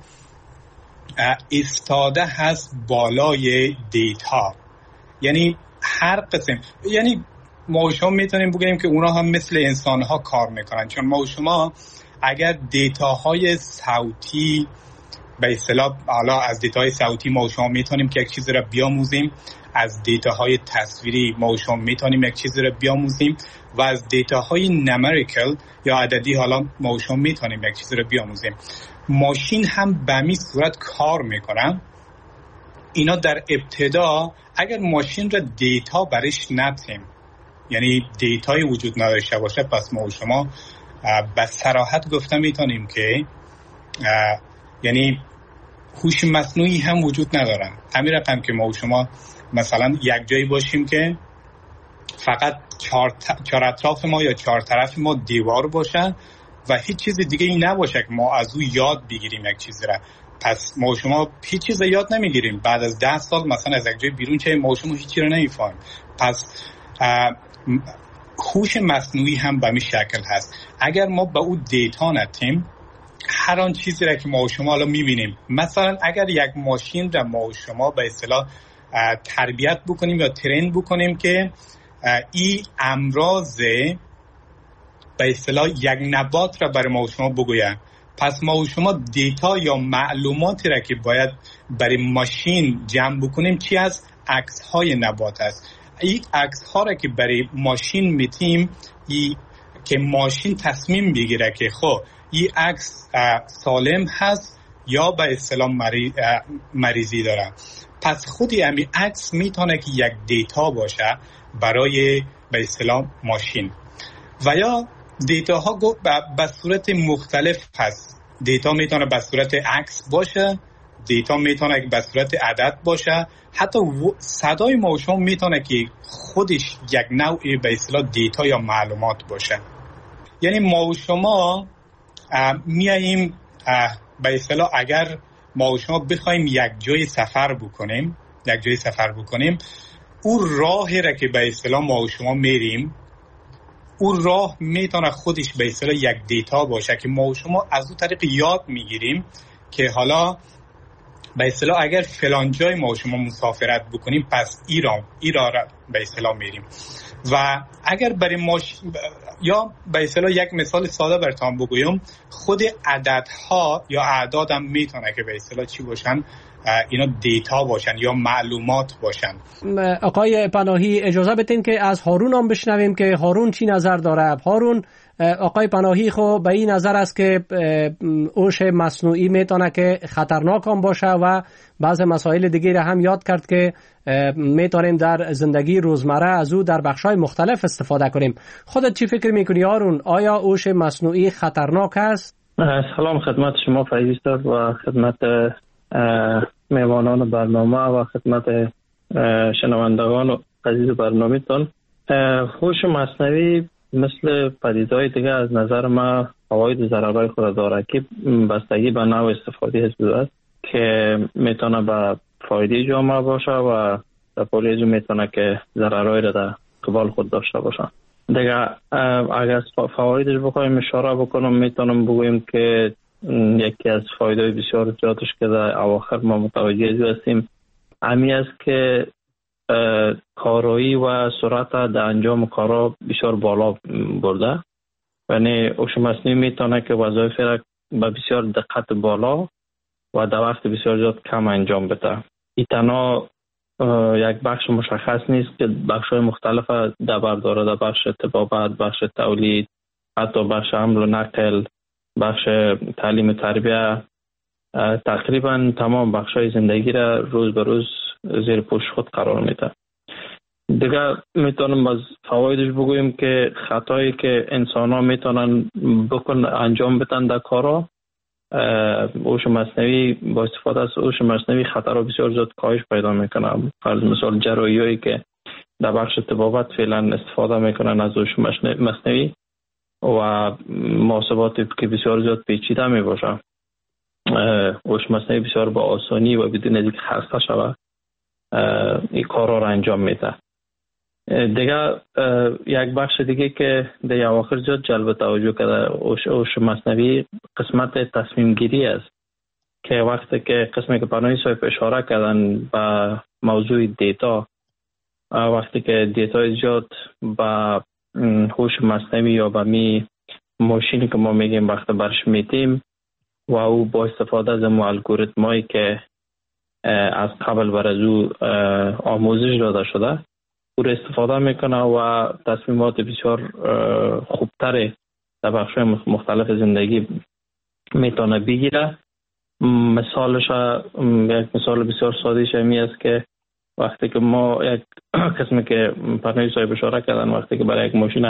E: استاده هست بالای دیتا، یعنی هر قسم، یعنی ما و شما میتونیم بگوییم که اونا هم مثل انسان ها کار میکنن. چون ما و شما اگر دیتاهای صوتی به اصطلاح حالا از دیتاهای صوتی ما و شما میتونیم که یک چیزی را بیاموزیم، از دیتاهای تصویری ما و شما میتونیم یک چیزی را بیاموزیم و از دیتاهای نمریکل یا عددی حالا ما و شما میتونیم یک چیزی را بیاموزیم. ماشین هم به همین صورت کار میکنن. اینا در ابتدا اگر ماشین را دیتا برش ندیم، یعنی دیتای وجود نداشته باشه، پس ما و شما به صراحت گفته میتونیم که یعنی هوش مصنوعی هم وجود ندارن. همین رقم که ما و شما مثلا یک جایی باشیم که فقط چهار, ت... چهار اطراف ما یا چهار طرف ما دیوار باشن و هیچ چیز دیگه ای نباشه که ما از او یاد بگیریم یک چیزی را. پس ما شما هیچ چیز یاد نمیگیریم. بعد از ده سال مثلا از یک جای بیرون چه ما شما هیچ چیزی را نمیفهمیم. پس هوش مصنوعی هم به این شکل هست. اگر ما به او دیتا ندیم، هر آن چیزی را که ما و شما الان میبینیم، مثلا اگر یک ماشین را ما و شما به اصطلاح تربیت بکنیم یا ترین بکنیم که این امراض به اصطلاح یک نبات را برای ما و شما بگوید، پس ما و شما دیتا یا معلوماتی را که باید برای ماشین جمع بکنیم چی از عکس های نبات است. این عکس ها را که برای ماشین میتیم، ای که ماشین تصمیم بگیره که خب این عکس سالم هست یا به اصطلاح مریضی داره. پس خودی همین عکس میتونه که یک دیتا باشه برای به اصطلاح ماشین. و یا دیتا ها به صورت مختلف هست. دیتا میتونه به صورت عکس باشه، دیتا میتونه که به صورت عدد باشه، حتی صدای ما و شما میتونه که خودش یک نوعی به اصطلاح دیتا یا معلومات باشه. یعنی ما و شما میاییم به اصطلاح اگر ما و شما بخوایم یک جای سفر بکنیم، یک جای سفر بکنیم، اون راهی را که به اصطلاح ما و شما میریم، اون راه میتونه خودش به اصطلاح یک دیتا باشه که ما و شما از اون طریق یاد میگیریم که حالا به اصطلاح اگر فلان جای ما و شما مسافرت بکنیم پس ایران ایران را به اصطلاح میریم. و اگر برای ماش... یا به اصطلاح یک مثال ساده براتون بگویم، خود عددها یا اعداد هم میتونه که به اصطلاح چی باشن، اینا دیتا باشن یا معلومات باشن.
B: آقای پناهی اجازه بدین که از هارون هم بشنویم که هارون چی نظر داره. هارون، آقای پناهی خو به این نظر است که هوش مصنوعی میتونه که خطرناک هم باشه و بعض مسائل دیگه را هم یاد کرد که میتونیم در زندگی روزمره از او در بخشای مختلف استفاده کنیم. خودت چی فکر میکنی هارون؟ آیا هوش مصنوعی خطرناک است؟
F: سلام خدمت شما فیض صاحب و خدمت میوانان برنامه و خدمت شنوندگان عزیز برنامه تان. هوش مصنوعی مثل پدیدهای دیگه از نظر ما فواید و ضررهای خود داره که بستگی به نوع استفاده است که میتونه به فایده جامعه باشه و در پولیز میتونه که ضررهای را در قبال خود داشته باشه. دیگه اگر فوایدش بخوایم اشاره بکنم، میتونم بگویم که یکی از فایده بسیار زیادش که در اواخر ما متوجه هستیم امی است که کارایی و سرعت در انجام کارا بسیار بالا برده. یعنی هوش مصنوعی میتونه که وظایف را با بسیار دقت بالا و در وقت بسیار زیاد کم انجام بده. این تنها یک بخش مشخص نیست که بخش‌های مختلف در بر داره، در بخش طبابت، بخش تولید، حتی بخش حمل و نقل، بخش تعلیم و تربیه، تقریبا تمام بخش‌های زندگی را روز به روز زیر پوش خود قرار میده. دیگه میتونم از فوایدش بگویم که خطایی که انسان ها میتونن بکن انجام بدن در کارا، هوش مصنوعی با استفاده از هوش مصنوعی خطر را بسیار زیاد کاهش پیدا میکنه. فرض مثال جراحی که در بخش طبابت فعلا استفاده میکنن از هوش مصنوعی و محاسباتی که بسیار زیاد پیچیده میباشه، هوش مصنوعی بسیار با آسانی و بدون اینکه خسته شود این کارا را انجام میده. دیگه یک بخش دیگه که در اواخر زیاد جلب توجه کرده هوش مصنوعی قسمت تصمیم گیری است که وقتی که قسمی که پناهی صاحب اشاره کردن به موضوع دیتا، وقتی که دیتا زیاد با هوش مصنوعی یا با می ماشینی که ما میگیم وقت برش میتیم و او با استفاده از مو الگوریتمایی که از قبل بر از او آموزش داده شده او را استفاده میکنه و تصمیمات بسیار خوبتر در بخش‌های مختلف زندگی میتونه بگیره. مثالش یک مثال بسیار سادهش همی است که وقتی که ما یک قسمی که پناهی صاحب اشاره کردن، وقتی که برای یک ماشین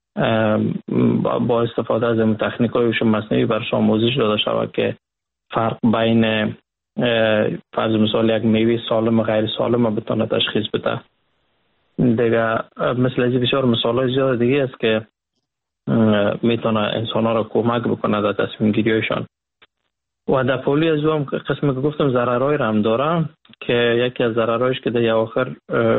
F: با استفاده از این تکنیک‌های هوش مصنوعی برش آموزش داده شود که فرق بین فرض مثال یک میوه سالم و غیر سالم بتونه تشخیص بده. دیگه مثل از بسیار مثال‌های زیاد دیگه است که میتونه انسان ها را کمک بکنه در تصمیم گیریشان. و در پولی از هم قسمی که گفتم ضررهای را هم داره که یکی از ضررهایش که در آخر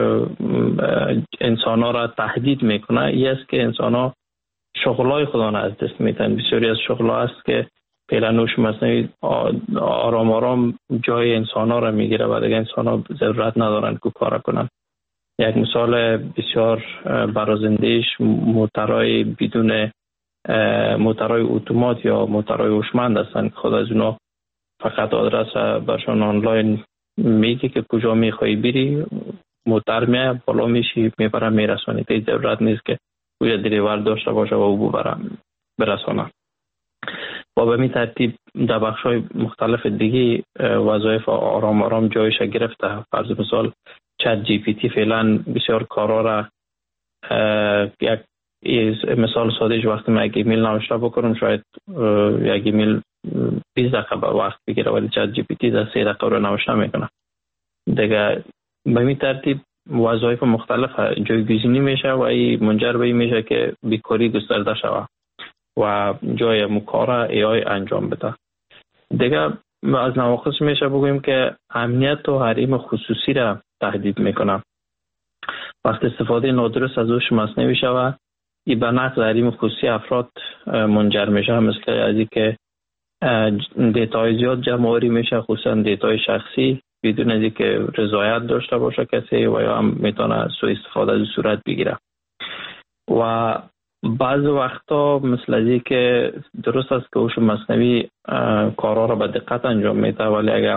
F: انسان ها را تهدید میکنه ای است که انسان ها شغلای خود را از دست میتن. بسیاری از شغلها است که فعلا هوش مصنوعی آرام آرام جای انسان ها را میگیره و دیگه انسان ها ضرورت ندارن که کار کنن. یک مثال بسیار برازندهش موترهای بدون موترهای اتومات یا موترهای هوشمند هستند. خود از اونا فقط آدرس برشان آنلاین میگه که کجا میخوای بری، موتر میه بالا میشی میبره میرسانی. دیگه ضرورت نیست که کجا دریور داشته باشه و او ببره برسانه. و به می ترتیب در بخش‌های مختلف دیگه وظایف آرام آرام جایش گرفته. فرض مثال چت جی پی تی فعلا بسیار کارا را یک مثال سادهش وقتی من یک ایمیل نوشته بکنم شاید یک ایمیل بیست دقیقه به وقت بگیره ولی چت جی پی تی در سه دقیقه رو نوشته میکنه. دیگه به می ترتیب وظایف مختلف جایگزینی میشه و این منجر به این میشه که بیکاری گسترده شود و جای مکاره ای آی انجام بده. دیگه از نواقص میشه بگوییم که امنیت و حریم خصوصی را تهدید میکنه. وقتی استفاده نادرست از هوش مصنوعی شود این به نقض حریم خصوصی افراد منجر میشه، مثل از این که دیتای زیاد جمع آوری میشه، خصوصا دیتای شخصی بدون از اینکه رضایت داشته باشه کسی و یا هم میتونه سوء استفاده از صورت بگیره. و بعض وقتا مثل از این که درست است که هوش مصنوعی کارها را به دقت انجام میده ولی اگر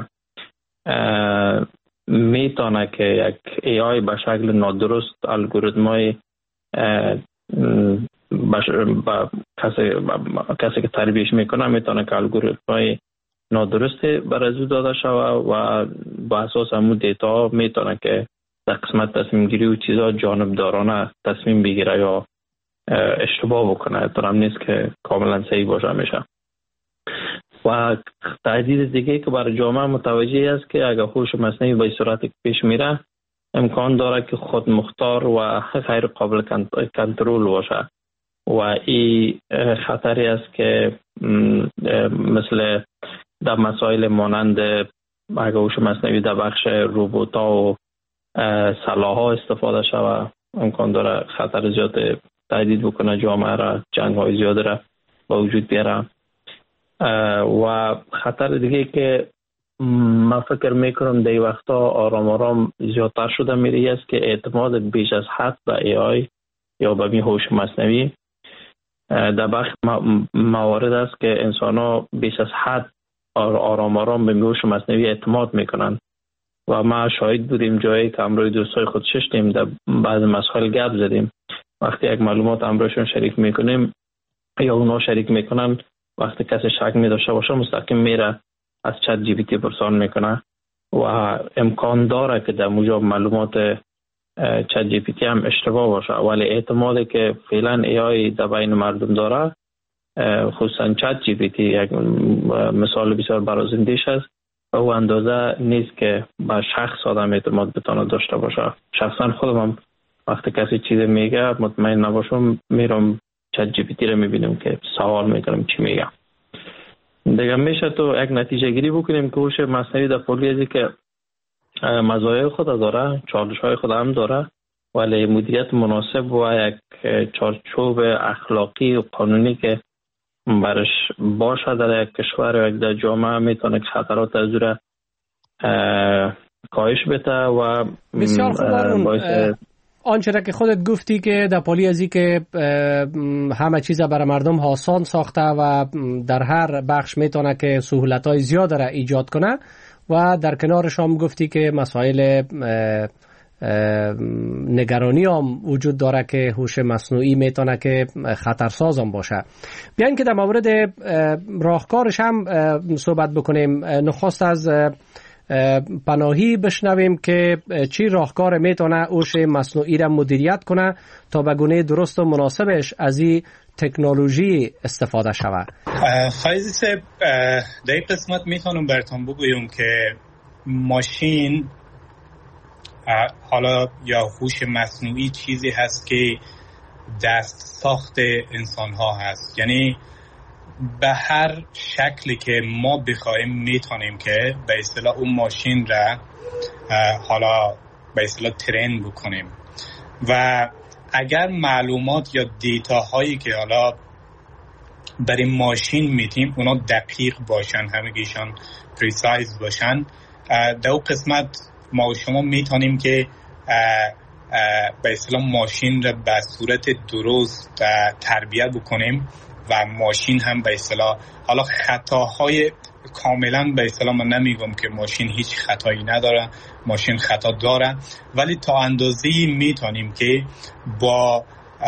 F: میتونه که یک ای آی به شکل نادرست الگوریتم‌های با کسی, کسی که تربیتش میکنه میتونه که الگوریتم‌های نادرست بر از او داده شود و با اساس همون دیتا میتونه که در قسمت تصمیم گیری و چیزا جانبدارانه تصمیم بگیره یا اشتباه بکنه. طورم نیست که کاملا صحیح باشه میشه. و تهدید دیگه که برای جامعه متوجه است که اگر هوش مصنوعی به صورت پیش میره امکان داره که خود مختار و غیر قابل کنترل باشه و این خطری است که مثل در مسائل مانند اگر هوش مصنوعی در بخش روبوت‌ها و سلاح‌ها استفاده شود امکان داره خطر زیاد تهدید بکنه جامعه را، جنگ‌های زیاد را به وجود بیاره. و خطر دیگه که من فکر میکنم در این وقتا آرام آرام زیادتر شده میره است که اعتماد بیش از حد به ای آی یا به می هوش مصنوعی در بخش موارد است که انسان ها بیش از حد آرام آرام به می هوش مصنوعی اعتماد میکنن و ما شاهد بودیم جایی که امروی دوستای خود ششتیم در بعض مسائل گپ زدیم. وقتی یک معلومات امروشون شریک میکنیم یا اونا شریک میکنن وقتی کسی شک می داشته باشه مستقیم میره از چت جی پی تی پرسان میکنه و امکان داره که در موجب معلومات چت جی پی تی هم اشتباه باشه ولی احتمالی که فعلا ای آی در بین مردم داره خصوصا چت جی پی تی یک مثال بسیار برازنده‌اش است و او اندازه نیست که به شخص آدم اعتماد بتونه داشته باشه. شخصا خودم هم وقتی کسی چیز میگه مطمئن نباشم میرم چت جی پی تی رو میبینیم که سوال میکنم چی میگه. دیگه میشه تو یک نتیجه گیری بکنیم که هوش مصنوعی در پولی ازی که مزایای خود داره، چالش های خود هم داره ولی مدیریت مناسب و یک چارچوب اخلاقی و قانونی که برش باشه در یک کشور و یک در جامعه میتونه که خطرات از او کاهش بده و
B: بسیار خوب. باعث آنچه را که خودت گفتی که در پالی ازی که همه چیز برای مردم آسان ساخته و در هر بخش میتونه که سهولت‌های زیاد را ایجاد کنه و در کنارش هم گفتی که مسائل نگرانی هم وجود داره که هوش مصنوعی میتونه که خطرساز هم باشه. بیاین که در مورد راهکارش هم صحبت بکنیم. نخست از پناهی بشنویم که چی راهکار میتونه هوش مصنوعی را مدیریت کنه تا به گونه درست و مناسبش از این تکنولوژی استفاده شود.
E: خیلی صاحب در این قسمت میتونم براتون بگویم که ماشین حالا یا هوش مصنوعی چیزی هست که دست ساخت انسان ها هست. یعنی به هر شکلی که ما بخوایم میتونیم که به اصطلاح اون ماشین را حالا به اصطلاح ترین بکنیم و اگر معلومات یا دیتا هایی که حالا برای ماشین میتیم اونا دقیق باشن، همگیشان پریسایز باشن، در اون قسمت ما و شما میتونیم که به اصطلاح ماشین را به صورت درست تربیت بکنیم و ماشین هم به اصطلاح حالا خطاهای کاملا به اصطلاح من نمیگم که ماشین هیچ خطایی نداره، ماشین خطا داره، ولی تا اندازه‌ای میتونیم که با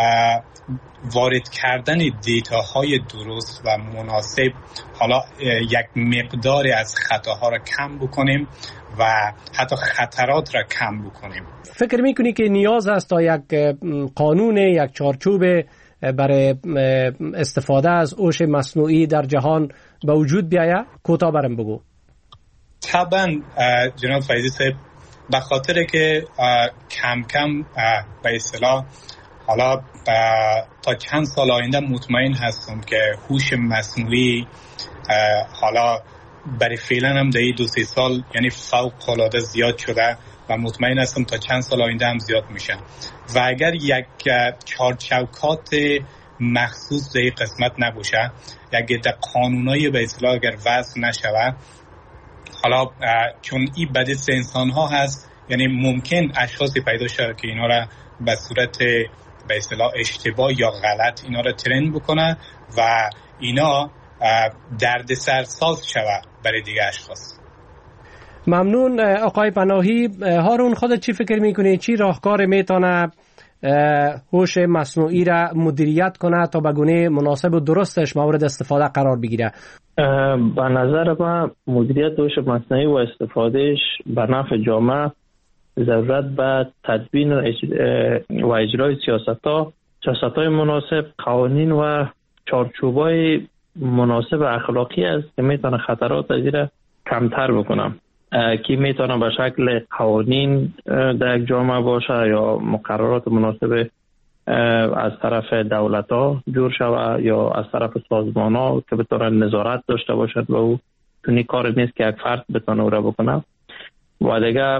E: وارد کردن دیتاهای درست و مناسب حالا یک مقدار از خطاها را کم بکنیم و حتی خطرات را کم بکنیم.
B: فکر میکنی که نیاز است تا یک قانون، یک چارچوب برای استفاده از هوش مصنوعی در جهان به وجود بیاید؟ کوتاه برام بگو.
E: طبعا جناب فیضی صاحب، به خاطر که کم کم به اصطلاح حالا تا چند سال آینده مطمئن هستم که هوش مصنوعی حالا برای فعلا هم در دو سه سال یعنی فوق العاده زیاد شده و مطمئن هستم تا چند سال آینده هم زیاد میشه و اگر یک چارچوکات مخصوص در این قسمت نباشه، یک عده قانونایی به اصطلاح اگر وضع نشود، حالا چون این به دست انسان ها هست، یعنی ممکن اشخاصی پیدا شود که اینا را به صورت به اصطلاح اشتباه یا غلط اینا را ترین بکنه و اینا دردسر ساز شود برای دیگه اشخاص.
B: ممنون آقای پناهی. هارون، خودت چی فکر میکنی؟ چی راهکار میتونه هوش مصنوعی را مدیریت کنه تا به گونه مناسب و درستش مورد استفاده قرار بگیره؟
F: به نظر من مدیریت هوش مصنوعی و استفادهش به نفع جامعه ضرورت به تدوین و اجرای سیاست‌ها، سیاست‌های مناسب، قوانین و چارچوب‌های مناسب اخلاقی است که میتونه خطرات از این کمتر بکنم، که میتونه به شکل قوانین در یک جامعه باشه یا مقررات مناسب از طرف دولت ها جور شود یا از طرف سازمان ها که بتونن نظارت داشته باشد و او تونی کار نیست که یک فرد بتونه او را بکنه. و دیگه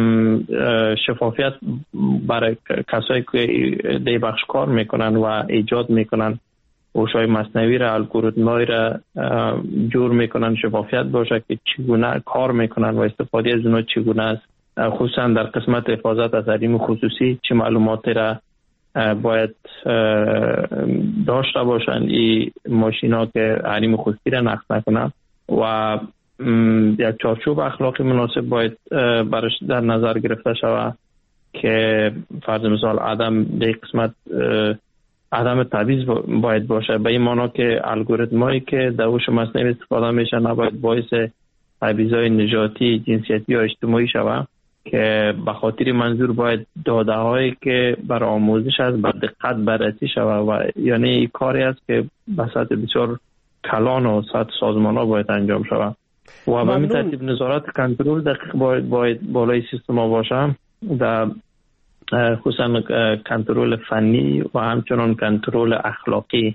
F: شفافیت برای کسایی که دی بخش کار میکنن و ایجاد میکنن هوش‌های مصنوعی را، الگوریتم‌های را جور میکنن، شفافیت باشه که چگونه کار میکنن و استفاده از اونها چگونه است، خصوصا در قسمت حفاظت از حریم خصوصی چه معلوماتی را باید داشته باشن این ماشینا که حریم خصوصی را نقض نکنن و یک چارچوب اخلاقی مناسب باید برش در نظر گرفته شود که فرض مثال عدم در قسمت عدم تبعیض باید باشه، به این معنی که الگوریتمایی که در هوش مصنوعی استفاده میشه نباید باعث تبعیض‌های نژادی، جنسیتی یا اجتماعی شود که به خاطر منظور باید داده هایی که برای آموزش است به دقت بررسی شود و یعنی این کاری است که به سطح بسیار کلان و سطح سازمان ها باید انجام شود و به این ترتیب نظارت کنترل دقیق باید, باید بالای سیستم ها باشه، در خصوصا کنترل فنی و همچنان کنترل اخلاقی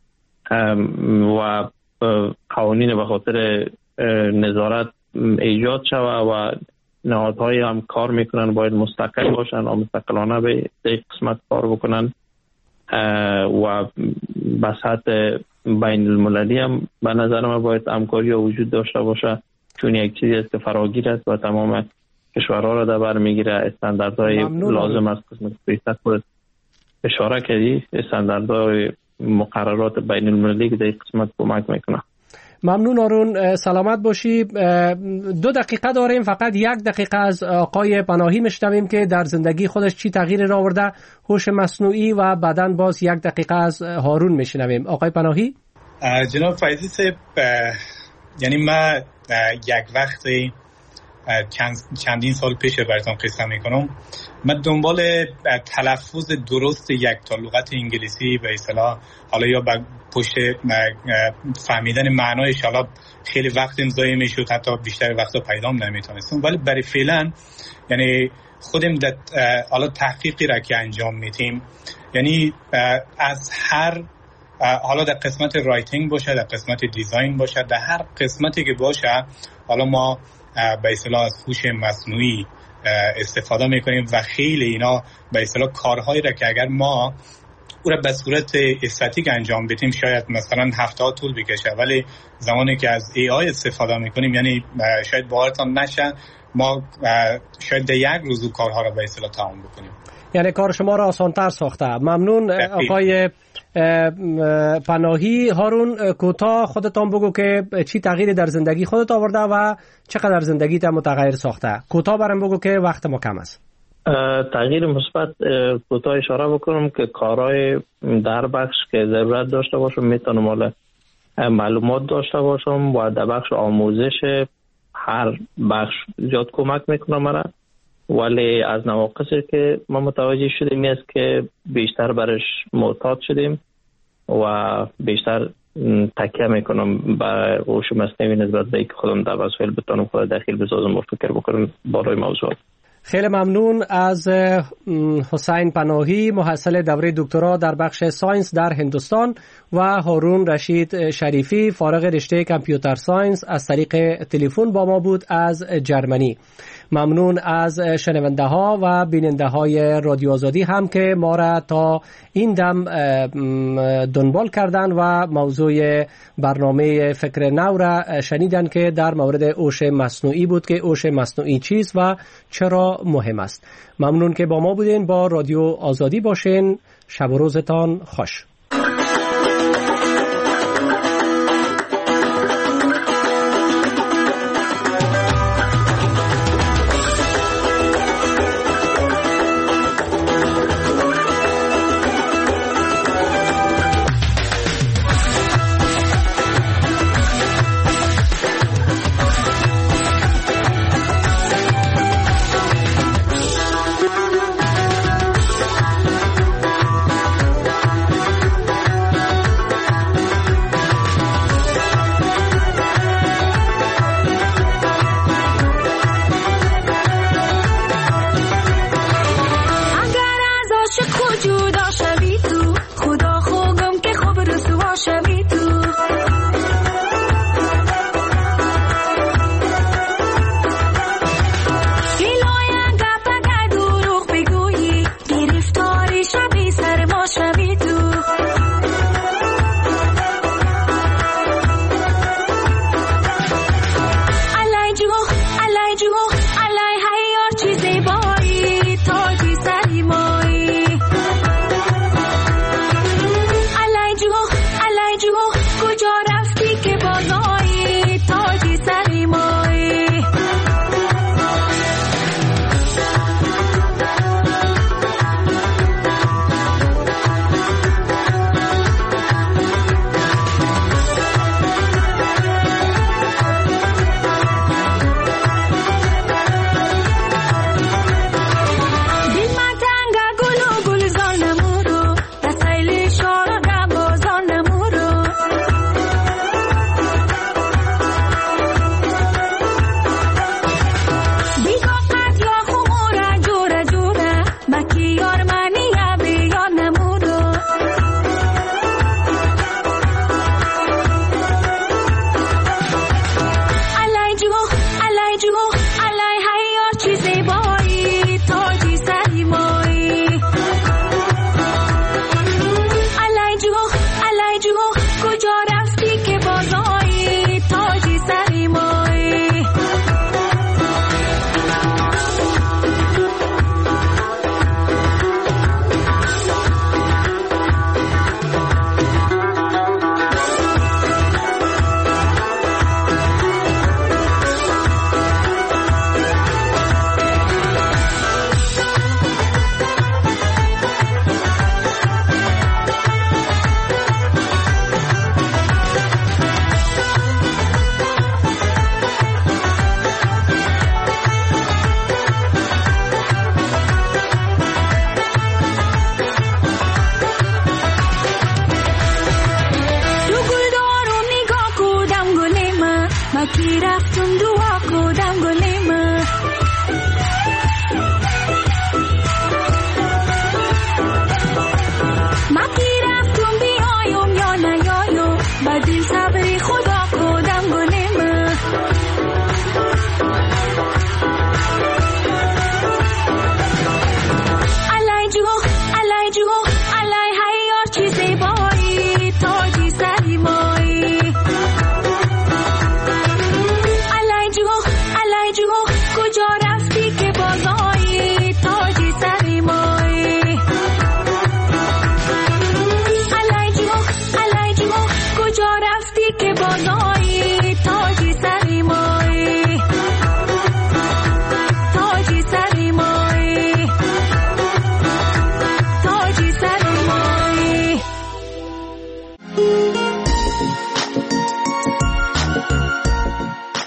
F: و قوانین به خاطر نظارت ایجاد شود و نهادهای هم کار میکنن باید مستقل باشن و مستقلانه به این قسمت کار بکنن و به سطح بین المللی هم به نظر من باید همکاری وجود داشته باشه، چون یک چیزی است که فراگیر است و تمام کشورها را در بر میگیره. استانداردهای لازم است قسمت سیاست خود اشاره کردی، استانداردهای مقررات بین المللی که در قسمت کمک میکنه.
B: ممنون هارون، سلامت باشی. دو دقیقه داریم، فقط یک دقیقه از آقای پناهی میشنویم که در زندگی خودش چی تغییر را آورده هوش مصنوعی و بعداً باز یک دقیقه از هارون میشنویم. آقای پناهی.
E: جناب فیضی صاحب، یعنی من یک وقتی چند چندین سال پیش براتون قصه میکنم، من دنبال تلفظ درست یک تا لغت انگلیسی به اصطلاح حالا یا پشت فهمیدن معنایش حالا خیلی وقت امضای میشد، حتی بیشتر وقتا پیدام نمیتونستم، ولی برای فعلا یعنی خودم حالا تحقیقی را که انجام میدیم یعنی از هر حالا در قسمت رایتینگ باشه، در قسمت دیزاین باشه، در هر قسمتی که باشه، حالا ما به اصطلاح از هوش مصنوعی استفاده میکنیم و خیلی اینا به اصطلاح کارهایی را که اگر ما او را به صورت استاتیک انجام بدیم شاید مثلا هفته ها طول بکشه، ولی زمانی که از ای آی استفاده میکنیم یعنی شاید باورتان نشه ما شاید در یک روز کارها را به اصطلاح تمام بکنیم.
B: یعنی کار شما را آسان‌تر ساخته. ممنون آقای پناهی. هارون کوتاه خودتان بگو که چی تغییری در زندگی خودت آورده و چقدر زندگیت متغیر ساخته. کوتاه برام بگو که وقت ما کم است.
F: تغییر مثبت کوتاه اشاره بکنم که کارهای در بخش که ضرورت داشته باشم میتونم حالا معلومات داشته باشم و در بخش آموزش هر بخش زیاد کمک میکنه مرا، ولی از نواقصی که ما متوجه شدیم است که بیشتر برش معتاد شدیم و بیشتر تکیه میکنم به هوش مصنوعی نسبت به اینکه خودم در وسایل بتونم خود داخل بسازم و فکر بکنم برای موضوع.
B: خیلی ممنون از حسین پناهی، محصل دوره دکترا در بخش ساینس در هندوستان، و هارون رشید شریفی، فارغ رشته کامپیوتر ساینس، از طریق تلفن با ما بود از جرمنی. ممنون از شنونده ها و بیننده های رادیو آزادی هم که ما را تا این دم دنبال کردن و موضوع برنامه فکر نو را شنیدن که در مورد هوش مصنوعی بود که هوش مصنوعی چیست و چرا مهم است. ممنون که با ما بودین. با رادیو آزادی باشین. شب و روزتان خوش.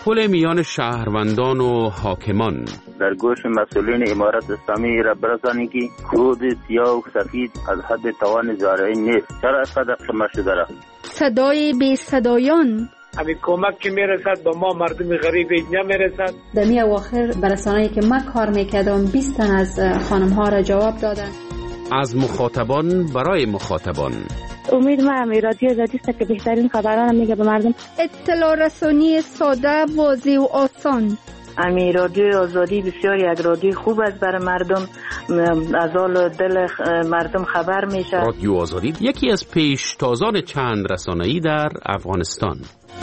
G: پل میان شهروندان و حاکمان.
H: در گوش مسئولین امارت اسلامی را برسانید که کود سیاه و سفید از حد توان زارعین نیست. چرا اینقدر شما شده را؟
I: صدای بی صدایان.
J: همین کمک که میرسد با ما مردم غریب نمیرسد.
K: در می اواخر برسانه‌ای که من کار میکردم بیست تن از خانم ها را جواب دادن.
G: از مخاطبان برای مخاطبان.
L: امید ما رادیو آزادی است که بهترین خبران میگه به مردم.
I: اطلاع رسانی ساده، واضح و آسان.
L: امی رادیو آزادی بسیار یک رادیو خوب است برای مردم، از حال دل مردم خبر میشه.
G: رادیو آزادی یکی از پیشتازان چند رسانه‌ای در افغانستان.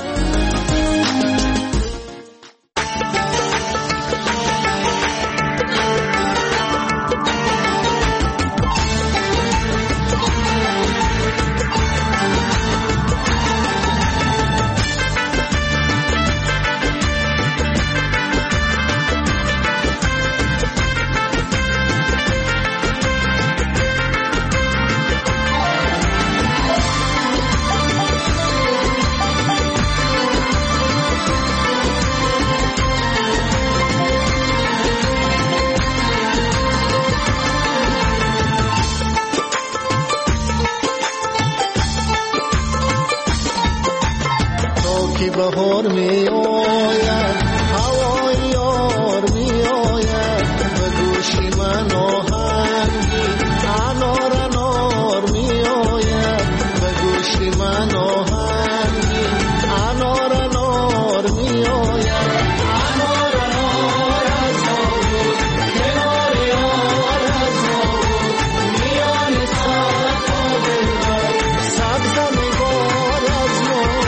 M: بهار می آید هوای یار می آید به گوش من آهنگی انار انار می آید به گوش من آهنگی انار انار می آید انار انار از نور کنار یار از نور میان صفا دلبر سبز نگار از نور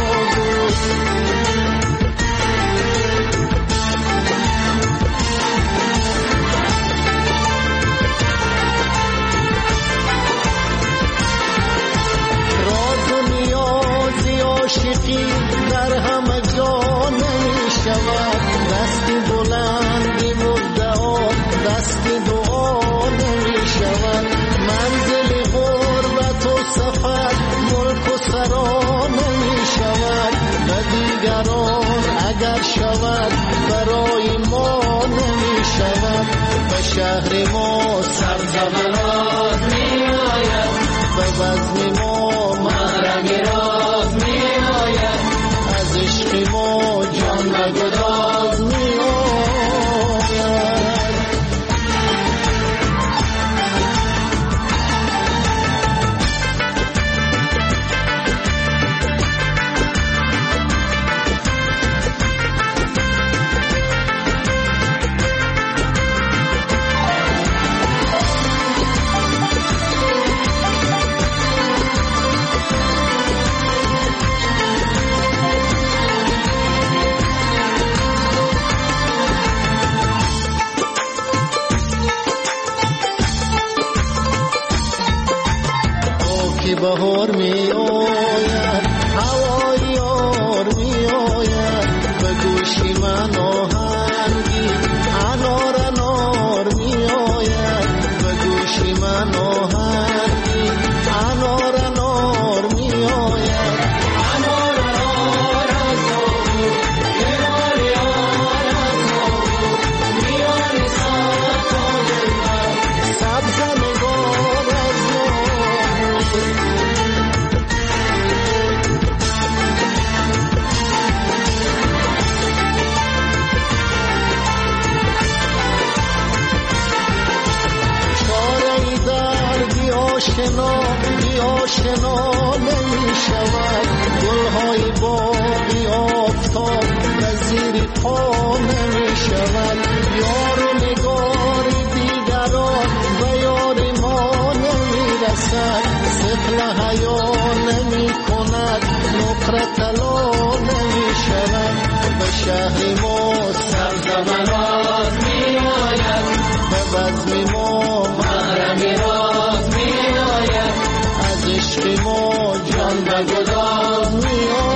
M: عاشقی در همه جا نمی شود، دستی بلندی مدعا دستی دعا نمی شود، منزل غربت و سفر ملک و سرا نمی شود، و دیگران اگر شود برای ما نمی شود، و شهر ما سرزبرات می آید، و بزم ما محرم راز می آید، از عشق ما جان و گداز می آید. بهار می آید هوای یار می آید به گوش من آهنگی انار انار می آید به گوش من آهنگی انار انار می آید انار انار از نور کنار یار از نور میان صفا دلبر سبز نگار از نور. آشنا بی آشنا نمی شود، گلهای باقی آفتاب وزیر پا نمی شود، یار و نگار دیگران و یار ما نمی رسد، سفل حیا نمی کند نقره طلا نمی شود، به شهر ما سرزمنات می آید، به بزم ما محرم راز می آید، از عشق ما جان و گداز می آید.